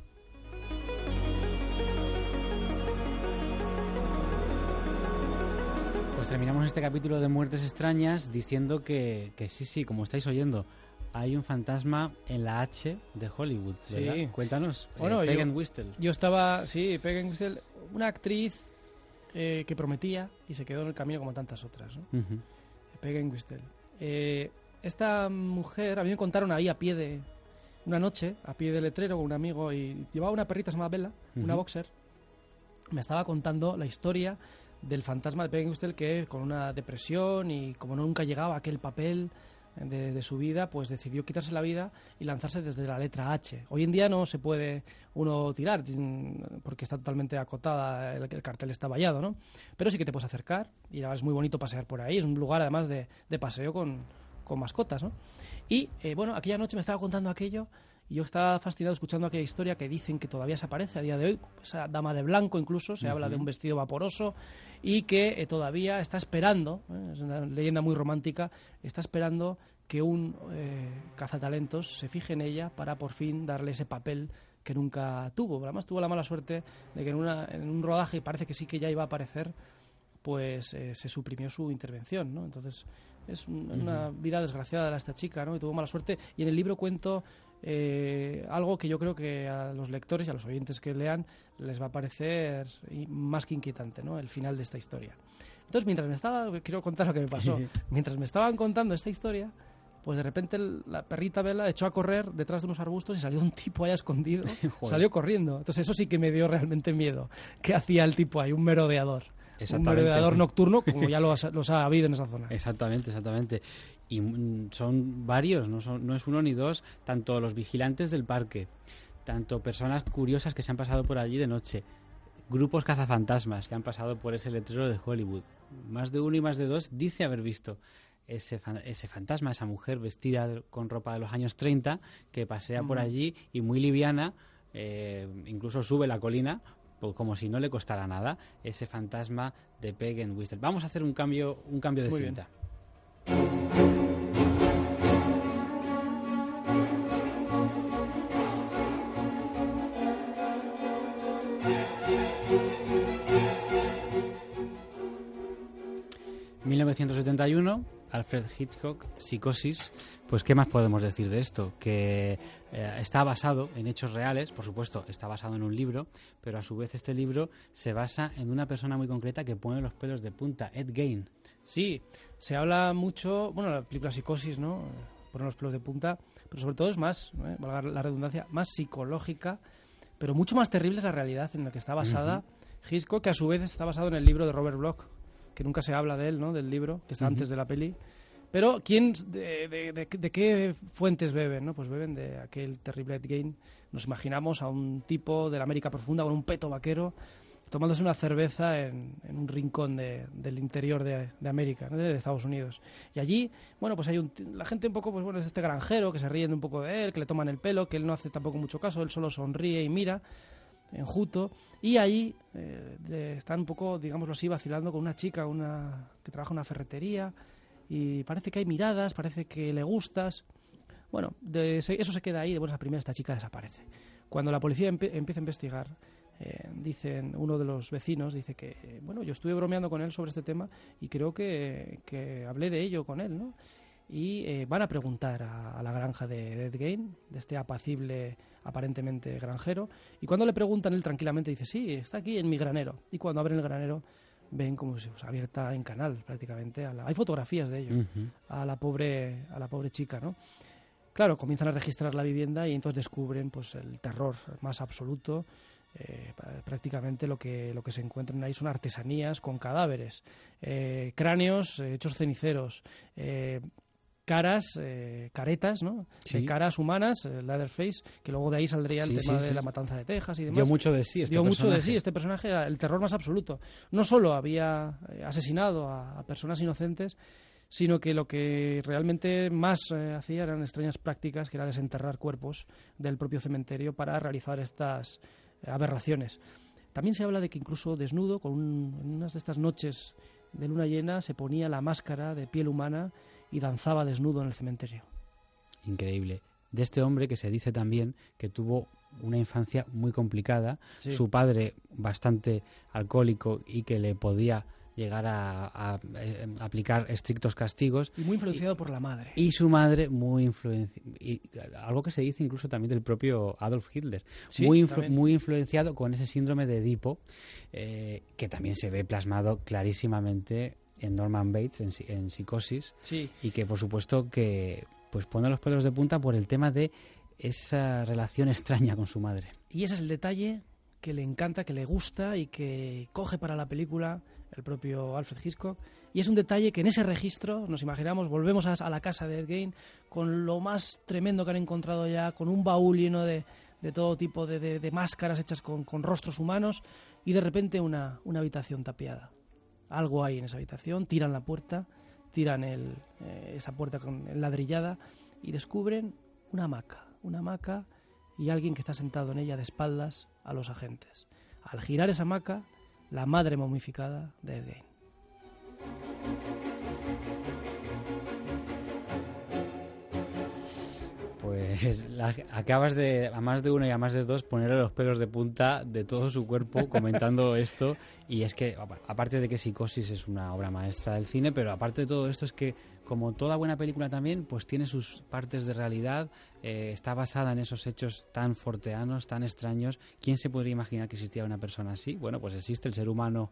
C: Pues terminamos este capítulo de Muertes Extrañas diciendo que sí, como estáis oyendo, hay un fantasma en la H de Hollywood, ¿verdad? Sí. Cuéntanos,
E: bueno,
C: Peggy Whistle.
E: Peggy Whistle, una actriz que prometía y se quedó en el camino como tantas otras, ¿no? Peggy Whistle. Esta mujer, a mí me contaron ahí una noche, a pie de letrero con un amigo, y llevaba una perrita, se llama Bella, una boxer. Me estaba contando la historia del fantasma de Peggy Whistle, que con una depresión y como nunca llegaba a aquel papel de su vida, pues decidió quitarse la vida y lanzarse desde la letra H. Hoy en día no se puede uno tirar porque está totalmente acotada, el cartel está vallado, ¿no? Pero sí que te puedes acercar y es muy bonito pasear por ahí. Es un lugar además de paseo con mascotas, ¿no? Y bueno, aquella noche me estaba contando aquello y yo estaba fascinado escuchando aquella historia que dicen que todavía se aparece a día de hoy, esa dama de blanco incluso, se habla de un vestido vaporoso y que todavía está esperando, es una leyenda muy romántica, está esperando que un cazatalentos se fije en ella para por fin darle ese papel que nunca tuvo. Además tuvo la mala suerte de que en un rodaje, parece que sí que ya iba a aparecer, pues se suprimió su intervención, ¿no? Entonces es una vida desgraciada de esta chica, ¿no? Y tuvo mala suerte. Y en el libro cuento algo que yo creo que a los lectores y a los oyentes que lean les va a parecer más que inquietante, ¿no? El final de esta historia. Entonces, quiero contar lo que me pasó. Mientras me estaban contando esta historia, pues de repente la perrita Bella echó a correr detrás de unos arbustos y salió un tipo allá escondido. Salió corriendo. Entonces eso sí que me dio realmente miedo. ¿Qué hacía el tipo ahí? Un merodeador. Un merodeador nocturno, como ya los ha habido en esa zona.
C: Exactamente. Y son varios, no es uno ni dos, tanto los vigilantes del parque, tanto personas curiosas que se han pasado por allí de noche, grupos cazafantasmas que han pasado por ese letrero de Hollywood. Más de uno y más de dos dice haber visto ese fantasma, esa mujer vestida con ropa de los años 30 que pasea por allí y muy liviana, incluso sube la colina, pues como si no le costara nada, ese fantasma de Peggy Whistle. Vamos a hacer un cambio de
E: muy
C: cinta.
E: Bien.
C: 1971, Alfred Hitchcock, Psicosis. Pues ¿qué más podemos decir de esto? Que está basado en hechos reales, por supuesto, está basado en un libro, pero a su vez este libro se basa en una persona muy concreta que pone los pelos de punta, Ed Gein.
E: Sí, se habla mucho, bueno, la película Psicosis, ¿no? Pone los pelos de punta, pero sobre todo es más, valga la redundancia, más psicológica, pero mucho más terrible es la realidad en la que está basada Hitchcock, que a su vez está basado en el libro de Robert Bloch, que nunca se habla de él, ¿no? Del libro, que está antes de la peli. Pero ¿de qué fuentes beben, no? Pues beben de aquel terrible Ed Gein. Nos imaginamos a un tipo de la América profunda con un peto vaquero tomándose una cerveza en un rincón del interior de América, ¿no? De Estados Unidos. Y allí, bueno, pues hay la gente un poco, pues bueno, es este granjero que se ríen un poco de él, que le toman el pelo, que él no hace tampoco mucho caso, él solo sonríe y mira, enjuto. Y ahí están un poco, digámoslo así, vacilando con una chica que trabaja en una ferretería, y parece que hay miradas, parece que le gustas. Bueno, eso se queda ahí, de buenas a primeras esta chica desaparece. Cuando la policía empieza a investigar, uno de los vecinos dice que, bueno, yo estuve bromeando con él sobre este tema y creo que hablé de ello con él, ¿no? Y van a preguntar a la granja de Ed Gein, de este apacible, aparentemente granjero, y cuando le preguntan, él tranquilamente dice, sí, está aquí en mi granero. Y cuando abren el granero, ven como si fuese abierta en canal, prácticamente. Hay fotografías de ello, uh-huh. a la pobre chica, ¿no? Claro, comienzan a registrar la vivienda y entonces descubren pues el terror más absoluto. Prácticamente lo que se encuentran ahí son artesanías con cadáveres, cráneos hechos ceniceros, caretas, ¿no? Sí. Caras humanas, Leatherface, que luego de ahí saldría el tema de la matanza de Texas y demás.
C: Dio mucho de sí
E: este personaje, era el terror más absoluto. No solo había asesinado a personas inocentes, sino que lo que realmente más hacía eran extrañas prácticas, que era desenterrar cuerpos del propio cementerio para realizar estas aberraciones. También se habla de que incluso desnudo, en unas de estas noches de luna llena, se ponía la máscara de piel humana y danzaba desnudo en el cementerio.
C: Increíble. De este hombre que se dice también que tuvo una infancia muy complicada, sí. Su padre bastante alcohólico y que le podía llegar a aplicar estrictos castigos.
E: Y muy influenciado por la madre.
C: Y su madre muy influenciada. Algo que se dice incluso también del propio Adolf Hitler. Sí, muy influenciado con ese síndrome de Edipo, que también se ve plasmado clarísimamente en Norman Bates, en Psicosis.
E: Sí.
C: Y que, por supuesto, que pues pone los pelos de punta por el tema de esa relación extraña con su madre.
E: Y ese es el detalle que le encanta, que le gusta y que coge para la película el propio Alfred Hitchcock, y es un detalle que en ese registro nos imaginamos, volvemos a la casa de Ed Gein con lo más tremendo que han encontrado ya, con un baúl lleno de todo tipo de máscaras hechas con rostros humanos, y de repente una habitación tapiada. Algo hay en esa habitación, tiran la puerta, tiran esa puerta ladrillada y descubren una hamaca y alguien que está sentado en ella de espaldas a los agentes. Al girar esa hamaca, la madre momificada de Ed Gein.
C: Pues acabas de, a más de uno y a más de dos, ponerle los pelos de punta de todo su cuerpo comentando esto. Y es que, aparte de que Psicosis es una obra maestra del cine, pero aparte de todo esto es que, como toda buena película también, pues tiene sus partes de realidad, está basada en esos hechos tan forteanos, tan extraños. ¿Quién se podría imaginar que existía una persona así? Bueno, pues existe. El ser humano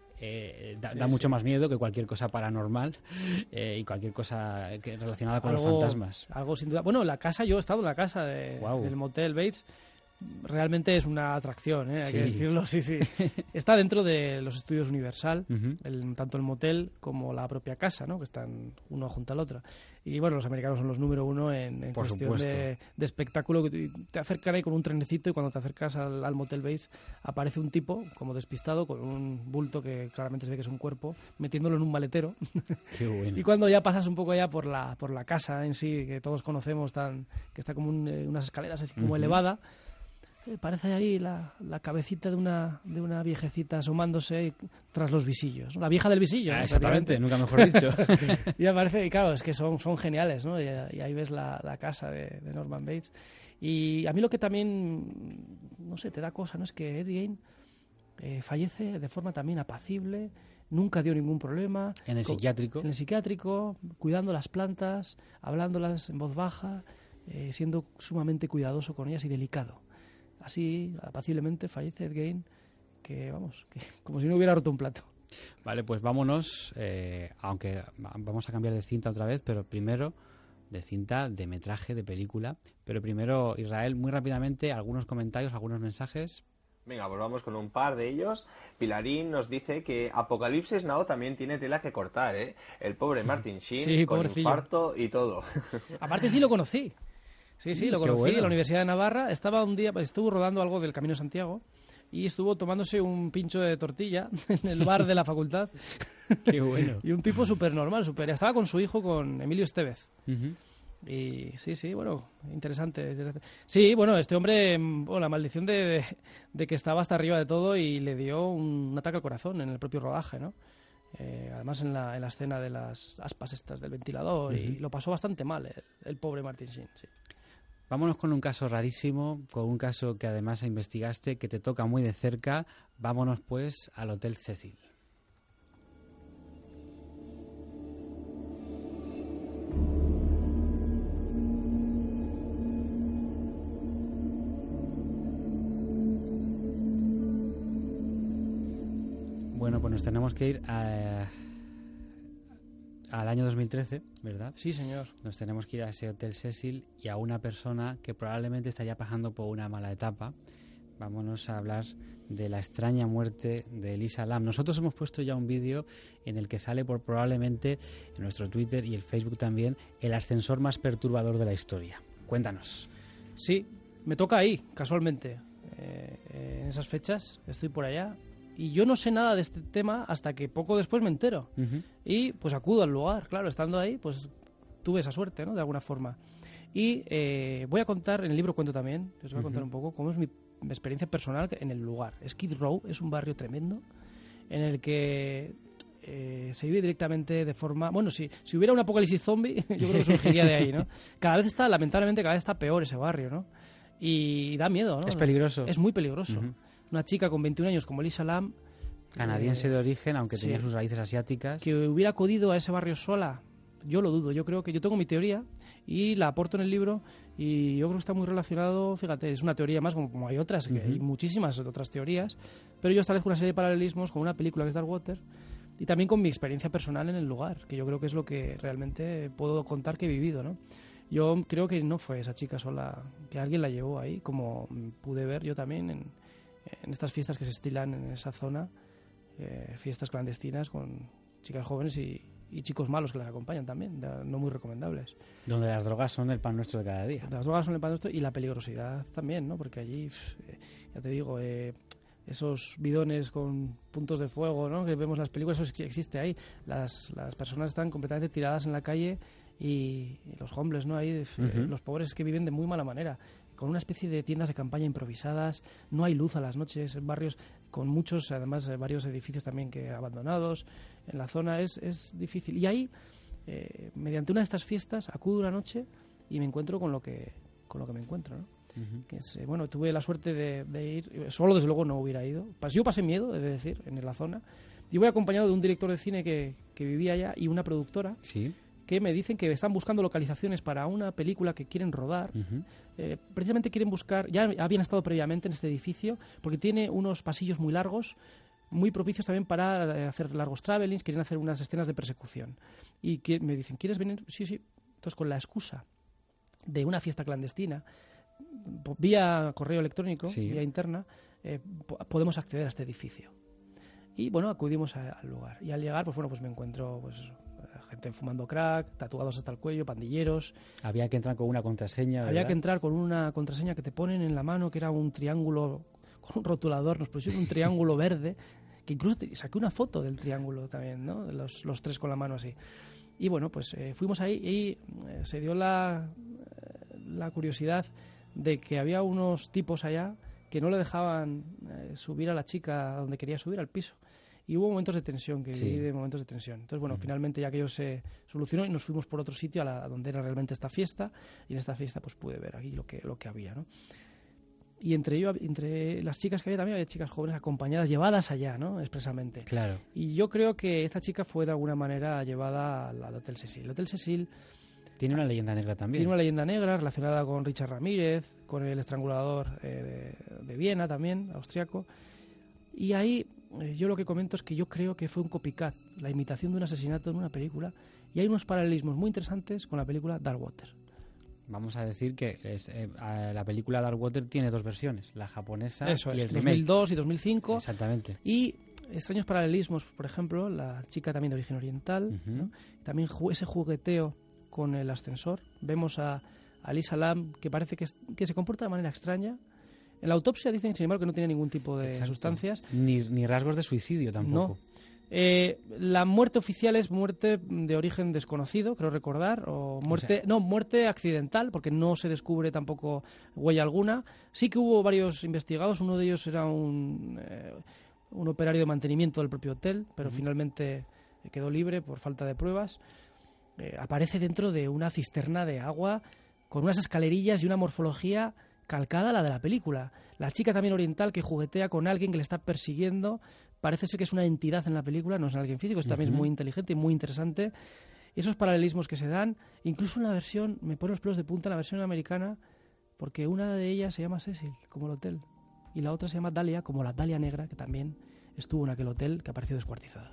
C: da mucho más miedo que cualquier cosa paranormal y cualquier cosa relacionada con los fantasmas.
E: Algo sin duda. Bueno, yo he estado en la casa del Motel Bates. Realmente es una atracción, hay que decirlo, sí. Está dentro de los estudios Universal, uh-huh. Tanto el motel como la propia casa, ¿no? Que están uno junto al otro. Y bueno, los americanos son los número uno en cuestión de espectáculo. Te acercan ahí con un trenecito y cuando te acercas al Motel Bates aparece un tipo como despistado con un bulto que claramente se ve que es un cuerpo, metiéndolo en un maletero.
C: Qué bueno.
E: Y cuando ya pasas un poco ya por la casa en sí, que todos conocemos, que está como unas escaleras así como uh-huh. elevada, parece ahí la cabecita de una viejecita asomándose tras los visillos, ¿no? La vieja del visillo.
C: Exactamente, nunca mejor dicho.
E: Y aparece, y claro, es que son geniales, ¿no? Y ahí ves la casa de Norman Bates. Y a mí lo que también, no sé, te da cosa, ¿no? Es que Ed Gein fallece de forma también apacible, nunca dio ningún problema.
C: En el psiquiátrico.
E: En el psiquiátrico, cuidando las plantas, hablándolas en voz baja, siendo sumamente cuidadoso con ellas y delicado. Así, apaciblemente, fallece Ed Gein, que como si no hubiera roto un plato.
C: Vale, pues vámonos, aunque vamos a cambiar de cinta otra vez, pero primero de cinta, de metraje, de película. Pero primero, Israel, muy rápidamente, algunos comentarios, algunos mensajes.
D: Venga, pues vamos con un par de ellos. Pilarín nos dice que Apocalipsis Now también tiene tela que cortar, ¿eh? El pobre Martin Sheen, con infarto y todo.
E: Aparte sí lo conocí. Sí, lo conocí en la Universidad de Navarra. Estuvo rodando algo del Camino de Santiago y estuvo tomándose un pincho de tortilla en el bar de la facultad.
C: Qué bueno.
E: Y un tipo súper normal, estaba con su hijo, con Emilio Estevez.
C: Uh-huh.
E: Y sí, bueno, interesante. Sí, bueno, este hombre, la maldición de que estaba hasta arriba de todo y le dio un ataque al corazón en el propio rodaje, ¿no? Además en la escena de las aspas estas del ventilador, uh-huh. Y lo pasó bastante mal el pobre Martin Sheen, sí.
C: Vámonos con un caso rarísimo, con un caso que además investigaste, que te toca muy de cerca. Vámonos pues al Hotel Cecil. Bueno, pues nos tenemos que ir al año 2013, ¿verdad?
E: Sí, señor.
C: Nos tenemos que ir a ese Hotel Cecil y a una persona que probablemente estaría pasando por una mala etapa. Vámonos a hablar de la extraña muerte de Elisa Lam. Nosotros hemos puesto ya un vídeo en el que sale por probablemente en nuestro Twitter y el Facebook también el ascensor más perturbador de la historia. Cuéntanos.
E: Sí, me toca ahí, casualmente. En esas fechas estoy por allá. Y yo no sé nada de este tema hasta que poco después me entero. Uh-huh. Y pues acudo al lugar, claro, estando ahí, pues tuve esa suerte, ¿no? De alguna forma. Y voy a contar, en el libro cuento también, os voy a contar un poco cómo es mi experiencia personal en el lugar. Skid Row es un barrio tremendo en el que se vive directamente de forma... Bueno, si hubiera un apocalipsis zombie, yo creo que surgiría de ahí, ¿no? Lamentablemente cada vez está peor ese barrio, ¿no? Y da miedo, ¿no?
C: Es peligroso.
E: Es muy peligroso. Uh-huh. Una chica con 21 años como Elisa Lam,
C: canadiense de origen, aunque tenía sus raíces asiáticas,
E: que hubiera acudido a ese barrio sola, yo lo dudo. Yo tengo mi teoría y la aporto en el libro, y yo creo que está muy relacionado, fíjate, es una teoría más como hay otras, que hay muchísimas otras teorías, pero yo establezco una serie de paralelismos con una película que es Darkwater y también con mi experiencia personal en el lugar, que yo creo que es lo que realmente puedo contar que he vivido, ¿no? Yo creo que no fue esa chica sola, que alguien la llevó ahí, como pude ver yo también en estas fiestas que se estilan en esa zona, fiestas clandestinas con chicas jóvenes y chicos malos que las acompañan también, no muy recomendables.
C: Donde las drogas son el pan nuestro de cada día.
E: Las drogas son el pan nuestro y la peligrosidad también, ¿no? Porque allí, ya te digo, esos bidones con puntos de fuego, ¿no? Que vemos en las películas, eso existe ahí. Las personas están completamente tiradas en la calle y los homeless, ¿no? Ahí, los pobres que viven de muy mala manera, con una especie de tiendas de campaña improvisadas, no hay luz a las noches, en barrios con muchos, además varios edificios también que abandonados en la zona, es difícil. Y ahí, mediante una de estas fiestas, acudo una noche y me encuentro con lo que me encuentro, ¿no? Uh-huh. Que es, bueno, tuve la suerte de ir, solo desde luego no hubiera ido. Yo pasé miedo, he de decir, en la zona, y voy acompañado de un director de cine que vivía allá y una productora.
C: Sí.
E: Que me dicen que están buscando localizaciones para una película que quieren rodar. Uh-huh. Precisamente quieren buscar, ya habían estado previamente en este edificio, porque tiene unos pasillos muy largos, muy propicios también para hacer largos travelings, quieren hacer unas escenas de persecución. Y me dicen, ¿quieres venir? Sí. Entonces, con la excusa de una fiesta clandestina, vía correo electrónico, vía interna, podemos acceder a este edificio. Y bueno, acudimos al lugar. Y al llegar, pues me encuentro... gente fumando crack, tatuados hasta el cuello, pandilleros.
C: Había que entrar con una contraseña, ¿verdad?
E: Había que entrar con una contraseña que te ponen en la mano, que era un triángulo con un rotulador. Nos pusieron un triángulo verde, que incluso saqué una foto del triángulo también, ¿no? Los tres con la mano así. Y bueno, pues fuimos ahí y se dio la curiosidad de que había unos tipos allá que no le dejaban subir a la chica a donde quería subir, al piso. Y hubo momentos de tensión, momentos de tensión. Entonces, bueno, finalmente ya aquello se solucionó y nos fuimos por otro sitio a donde era realmente esta fiesta, y en esta fiesta pues pude ver aquí lo que había, ¿no? Y entre las chicas que había también había chicas jóvenes acompañadas, llevadas allá, ¿no? Expresamente.
C: Claro.
E: Y yo creo que esta chica fue de alguna manera llevada al Hotel Cecil. El Hotel Cecil
C: tiene una leyenda negra también.
E: Tiene una leyenda negra relacionada con Richard Ramírez, con el estrangulador de Viena también, austriaco. Y ahí yo lo que comento es que yo creo que fue un copycat, la imitación de un asesinato en una película, y hay unos paralelismos muy interesantes con la película Darkwater.
C: Vamos a decir que la película Darkwater tiene dos versiones, la japonesa y el remake.
E: 2002 y 2005.
C: Exactamente.
E: Y extraños paralelismos, por ejemplo, la chica también de origen oriental, ¿no? También ese jugueteo con el ascensor. Vemos a Elisa Lam, que parece que se comporta de manera extraña. En la autopsia dicen, sin embargo, que no tiene ningún tipo de
C: Exacto.
E: sustancias.
C: Ni rasgos de suicidio tampoco.
E: No. La muerte oficial es muerte de origen desconocido, creo recordar, o muerte, muerte accidental, porque no se descubre tampoco huella alguna. Sí que hubo varios investigados, uno de ellos era un operario de mantenimiento del propio hotel, pero finalmente quedó libre por falta de pruebas. Aparece dentro de una cisterna de agua con unas escalerillas y una morfología calcada a la de la película. La chica también oriental que juguetea con alguien que le está persiguiendo, parece ser que es una entidad en la película, no es alguien físico, esto también es muy inteligente y muy interesante. Esos paralelismos que se dan, incluso en la versión, me pone los pelos de punta, en la versión americana, porque una de ellas se llama Cecil, como el hotel, y la otra se llama Dahlia, como la Dahlia negra, que también estuvo en aquel hotel que apareció descuartizada.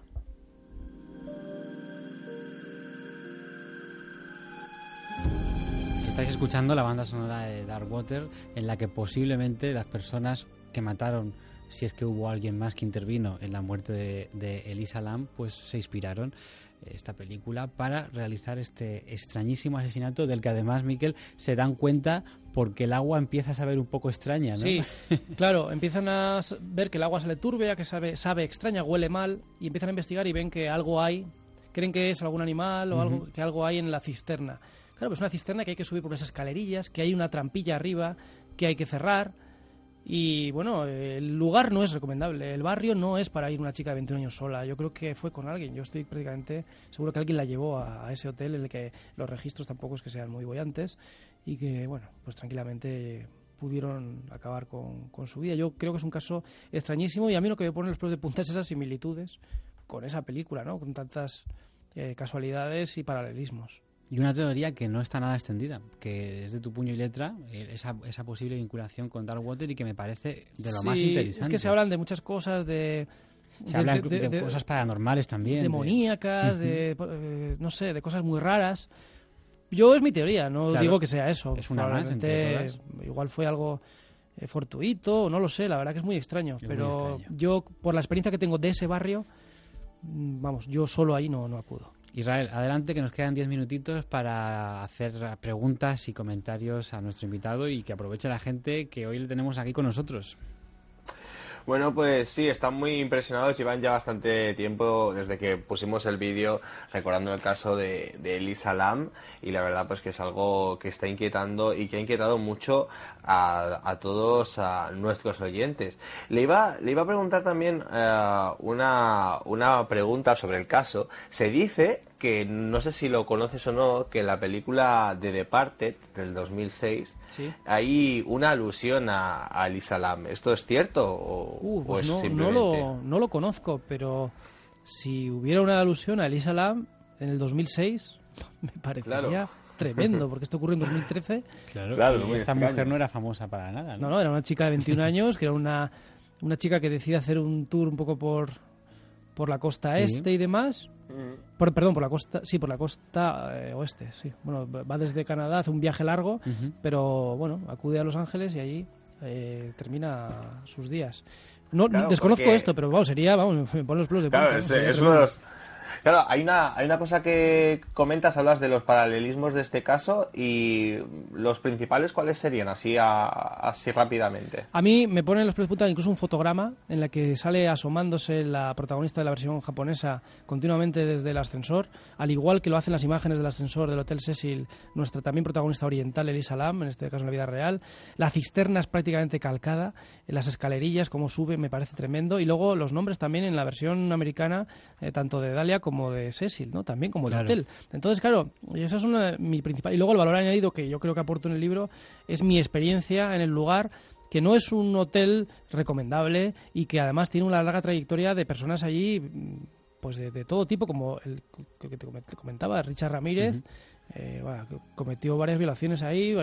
C: Estáis escuchando la banda sonora de Darkwater, en la que posiblemente las personas que mataron, si es que hubo alguien más que intervino en la muerte de Elisa Lam, pues se inspiraron esta película para realizar este extrañísimo asesinato del que además, Miquel, se dan cuenta porque el agua empieza a saber un poco extraña, ¿no?
E: Sí, claro, empiezan a ver que el agua sale turbia, que sabe extraña, huele mal, y empiezan a investigar y ven que algo hay, creen que es algún animal o algo, que algo hay en la cisterna. Claro, pues una cisterna que hay que subir por unas escalerillas, que hay una trampilla arriba, que hay que cerrar. Y bueno, el lugar no es recomendable. El barrio no es para ir una chica de 21 años sola. Yo creo que fue con alguien. Yo estoy prácticamente seguro que alguien la llevó a ese hotel en el que los registros tampoco es que sean muy bollantes y que, bueno, pues tranquilamente pudieron acabar con su vida. Yo creo que es un caso extrañísimo y a mí lo que me pone los pelos de punta es esas similitudes con esa película, ¿no? Con tantas casualidades y paralelismos.
C: Y una teoría que no está nada extendida, que es de tu puño y letra, esa posible vinculación con Darkwater, y que me parece de lo más interesante.
E: Es que se hablan de muchas cosas, se
C: hablan de cosas paranormales también.
E: Demoníacas, no sé, de cosas muy raras. Yo es mi teoría, no digo que sea eso.
C: Es una más entre todas.
E: Igual fue algo fortuito, no lo sé, la verdad que es muy extraño. Pero yo, por la experiencia que tengo de ese barrio, vamos, yo solo ahí no acudo.
C: Israel, adelante, que nos quedan 10 minutitos para hacer preguntas y comentarios a nuestro invitado y que aproveche la gente que hoy le tenemos aquí con nosotros.
D: Bueno, pues sí, están muy impresionados, llevan ya bastante tiempo desde que pusimos el vídeo recordando el caso de Elisa Lam, y la verdad pues que es algo que está inquietando y que ha inquietado mucho a todos a nuestros oyentes. Le iba a preguntar también una pregunta sobre el caso. Se dice que, no sé si lo conoces o no, que en la película The Departed del 2006 hay una alusión a Elisa Lam. ¿Esto es cierto o
E: pues
D: es
E: no,
D: simplemente...?
E: no lo conozco, pero si hubiera una alusión a Elisa Lam en el 2006 me parecería tremendo, porque esto ocurrió en 2013.
C: Claro, y esta mujer no era famosa para nada, ¿no?
E: No, era una chica de 21 años, que era una chica que decide hacer un tour un poco por la costa este y demás. Por la costa oeste, sí. Bueno, va desde Canadá, hace un viaje largo, pero bueno, acude a Los Ángeles y allí termina sus días. No, desconozco esto, pero vamos, me pone los pelos de punta.
D: Claro, es uno de los... Claro, hay una cosa que comentas, hablas de los paralelismos de este caso, y los principales, ¿cuáles serían? Así rápidamente.
E: A mí me ponen los pelos de punta incluso un fotograma en la que sale asomándose la protagonista de la versión japonesa continuamente desde el ascensor, al igual que lo hacen las imágenes del ascensor del Hotel Cecil, nuestra también protagonista oriental, Elisa Lam, en este caso en la vida real. La cisterna es prácticamente calcada, las escalerillas, cómo sube, me parece tremendo, y luego los nombres también en la versión americana, tanto de Dahlia como de Cecil, ¿no? También como el hotel. Entonces, claro, esa es mi principal... Y luego el valor añadido que yo creo que aporto en el libro es mi experiencia en el lugar, que no es un hotel recomendable y que además tiene una larga trayectoria de personas allí, pues de todo tipo, como el que te comentaba, Richard Ramírez, que cometió varias violaciones ahí,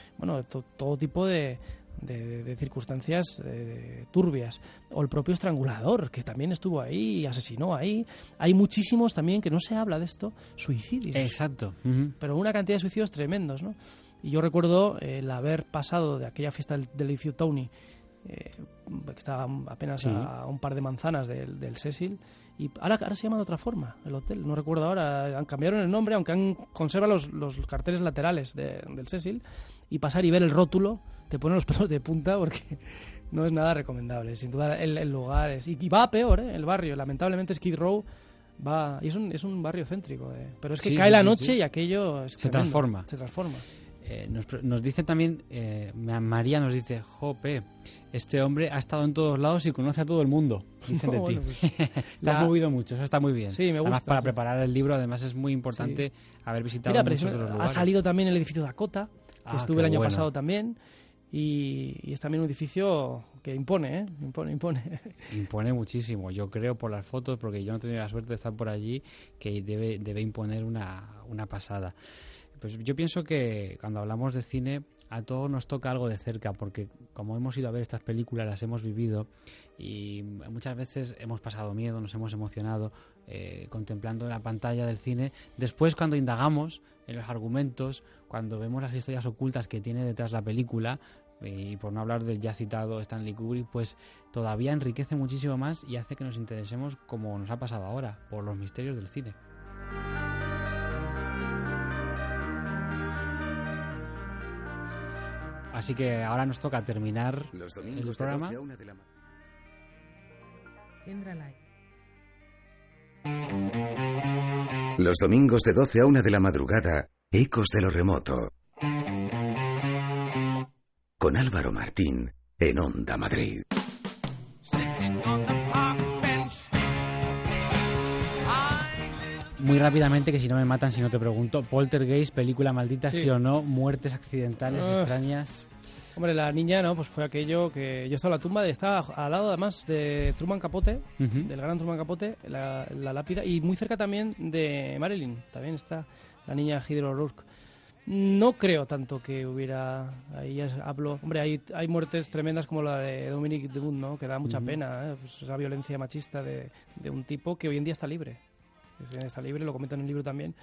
E: todo tipo de circunstancias turbias, o el propio estrangulador, que también estuvo ahí y asesinó ahí. Hay muchísimos también, que no se habla de esto, suicidios.
C: Exacto.
E: Pero una cantidad de suicidios tremendos, ¿no? Y yo recuerdo el haber pasado de aquella fiesta del edificio Tony, que estaba apenas a un par de manzanas del Cecil, y ahora se llama de otra forma el hotel, no recuerdo ahora, cambiaron el nombre, aunque conservan los carteles laterales del Cecil, y pasar y ver el rótulo te pone los pelos de punta porque no es nada recomendable. Sin duda el lugar es... Y va a peor, el barrio. Lamentablemente Skid Row va... Y es un barrio céntrico, pero es que cae la noche y aquello es tremendo. Se transforma.
C: Nos dice también, María nos dice, jope, este hombre ha estado en todos lados y conoce a todo el mundo, dicen de ti. Te has movido mucho, eso está muy bien.
E: Sí, me gusta.
C: Además, para preparar el libro, además es muy importante haber visitado muchos de los lugares.
E: Ha salido también el edificio Dakota, que estuve el año pasado también, y es también un edificio que impone, impone.
C: Impone muchísimo, yo creo, por las fotos, porque yo no he tenido la suerte de estar por allí, que debe imponer una pasada. Pues yo pienso que cuando hablamos de cine a todos nos toca algo de cerca, porque como hemos ido a ver estas películas, las hemos vivido y muchas veces hemos pasado miedo, nos hemos emocionado contemplando la pantalla del cine. Después, cuando indagamos en los argumentos, cuando vemos las historias ocultas que tiene detrás la película, y por no hablar del ya citado Stanley Kubrick, pues todavía enriquece muchísimo más y hace que nos interesemos, como nos ha pasado ahora, por los misterios del cine. Así que ahora nos toca terminar el programa.
B: Los domingos de 12 a 1 de la madrugada, Ecos de lo Remoto. Con Álvaro Martín, en Onda Madrid.
C: Muy rápidamente, que si no me matan si no te pregunto, Poltergeist, película maldita, sí o no, muertes accidentales, extrañas.
E: Hombre, la niña, ¿no? Pues fue aquello que yo estaba en la tumba, estaba al lado además de Truman Capote, del gran Truman Capote, la lápida, y muy cerca también de Marilyn, también está la niña Heather O'Rourke. No creo tanto que hubiera, ahí ya hablo, hombre, hay muertes tremendas como la de Dominic Dunn, ¿no? Que da mucha pena, pues esa violencia machista de un tipo que hoy en día está libre. Está libre, lo comento en el libro también.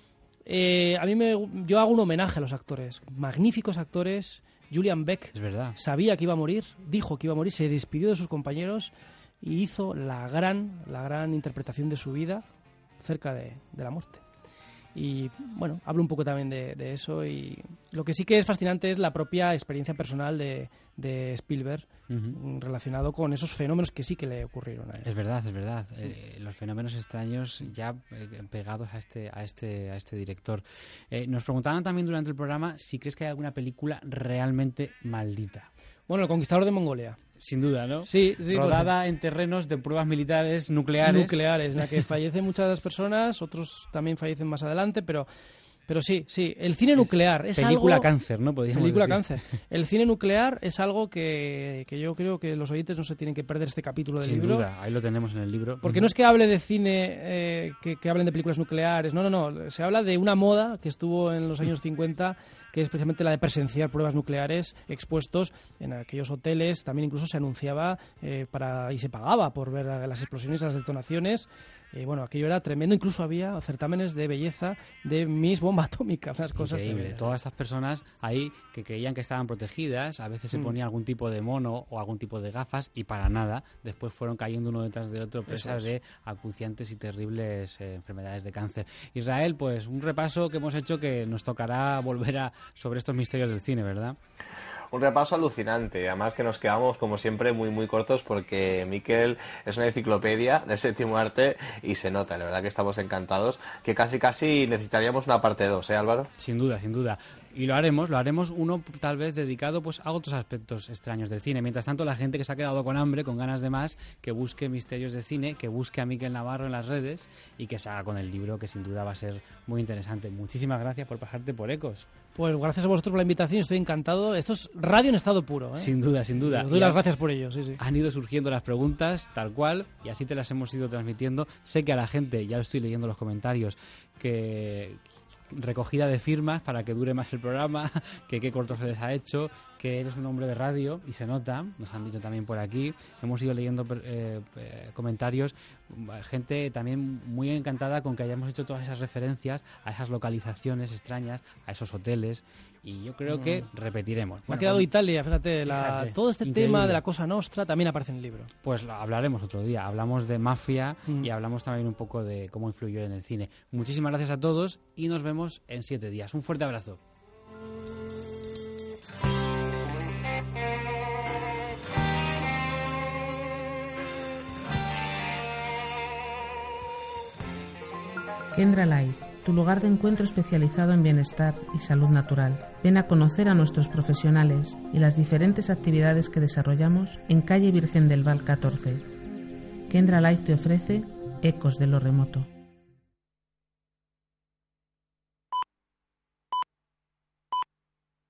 E: Yo hago un homenaje a los actores, magníficos actores. Julian Beck,
C: es verdad,
E: sabía que iba a morir, dijo que iba a morir, se despidió de sus compañeros y hizo la gran interpretación de su vida cerca de la muerte. Y bueno, hablo un poco también de eso, y lo que sí que es fascinante es la propia experiencia personal de Spielberg relacionado con esos fenómenos que sí que le ocurrieron a él.
C: Es verdad. Los fenómenos extraños ya pegados a este director. Nos preguntaban también durante el programa si crees que hay alguna película realmente maldita.
E: Bueno, El Conquistador de Mongolia.
C: Sin duda, ¿no?
E: Sí.
C: Rodada en terrenos de pruebas militares nucleares.
E: En la que fallecen muchas personas, otros también fallecen más adelante, pero sí. El cine nuclear es
C: película
E: algo...
C: cáncer, ¿no?
E: Película
C: decir.
E: cáncer. El cine nuclear es algo que yo creo que los oyentes no se tienen que perder este capítulo del libro.
C: Sin duda, ahí lo tenemos en el libro.
E: Porque no es que hable de cine, que hablen de películas nucleares, no. Se habla de una moda que estuvo en los años 50, que es precisamente la de presenciar pruebas nucleares expuestos en aquellos hoteles. También incluso se anunciaba y se pagaba por ver las explosiones y las detonaciones. Bueno, aquello era tremendo. Incluso había certámenes de belleza de Miss Bomba Atómica, unas cosas
C: increíble.
E: Tremendas.
C: Todas estas personas ahí que creían que estaban protegidas, a veces se ponía algún tipo de mono o algún tipo de gafas y para nada. Después fueron cayendo uno detrás de otro presas de acuciantes y terribles enfermedades de cáncer. Israel, pues un repaso que hemos hecho que nos tocará volver sobre estos misterios del cine, ¿verdad?
D: Un repaso alucinante, además que nos quedamos como siempre muy cortos porque Miquel es una enciclopedia del séptimo arte y se nota, la verdad que estamos encantados, que casi necesitaríamos una parte 2, ¿eh, Álvaro?
C: Sin duda. Y lo haremos uno tal vez dedicado pues a otros aspectos extraños del cine. Mientras tanto, la gente que se ha quedado con hambre, con ganas de más, que busque misterios de cine, que busque a Miquel Navarro en las redes y que se haga con el libro, que sin duda va a ser muy interesante. Muchísimas gracias por pasarte por Ecos.
E: Pues gracias a vosotros por la invitación, estoy encantado. Esto es radio en estado puro, ¿eh?
C: Sin duda.
E: Os doy las gracias por ello, sí.
C: Han ido surgiendo las preguntas tal cual y así te las hemos ido transmitiendo. Sé que a la gente, ya lo estoy leyendo en los comentarios, que recogida de firmas para que dure más el programa, que qué corto se les ha hecho, que eres un hombre de radio y se nota, nos han dicho también por aquí. Hemos ido leyendo comentarios, gente también muy encantada con que hayamos hecho todas esas referencias a esas localizaciones extrañas, a esos hoteles, y yo creo que repetiremos.
E: Me ha quedado Italia, fíjate, todo este
C: increíble.
E: Tema de la Cosa Nostra también aparece en el libro.
C: Pues lo hablaremos otro día, hablamos de mafia y hablamos también un poco de cómo influyó en el cine. Muchísimas gracias a todos y nos vemos en 7 días. Un fuerte abrazo.
A: Kendra Life, tu lugar de encuentro especializado en bienestar y salud natural. Ven a conocer a nuestros profesionales y las diferentes actividades que desarrollamos en calle Virgen del Val 14. Kendra Life te ofrece Ecos de lo Remoto.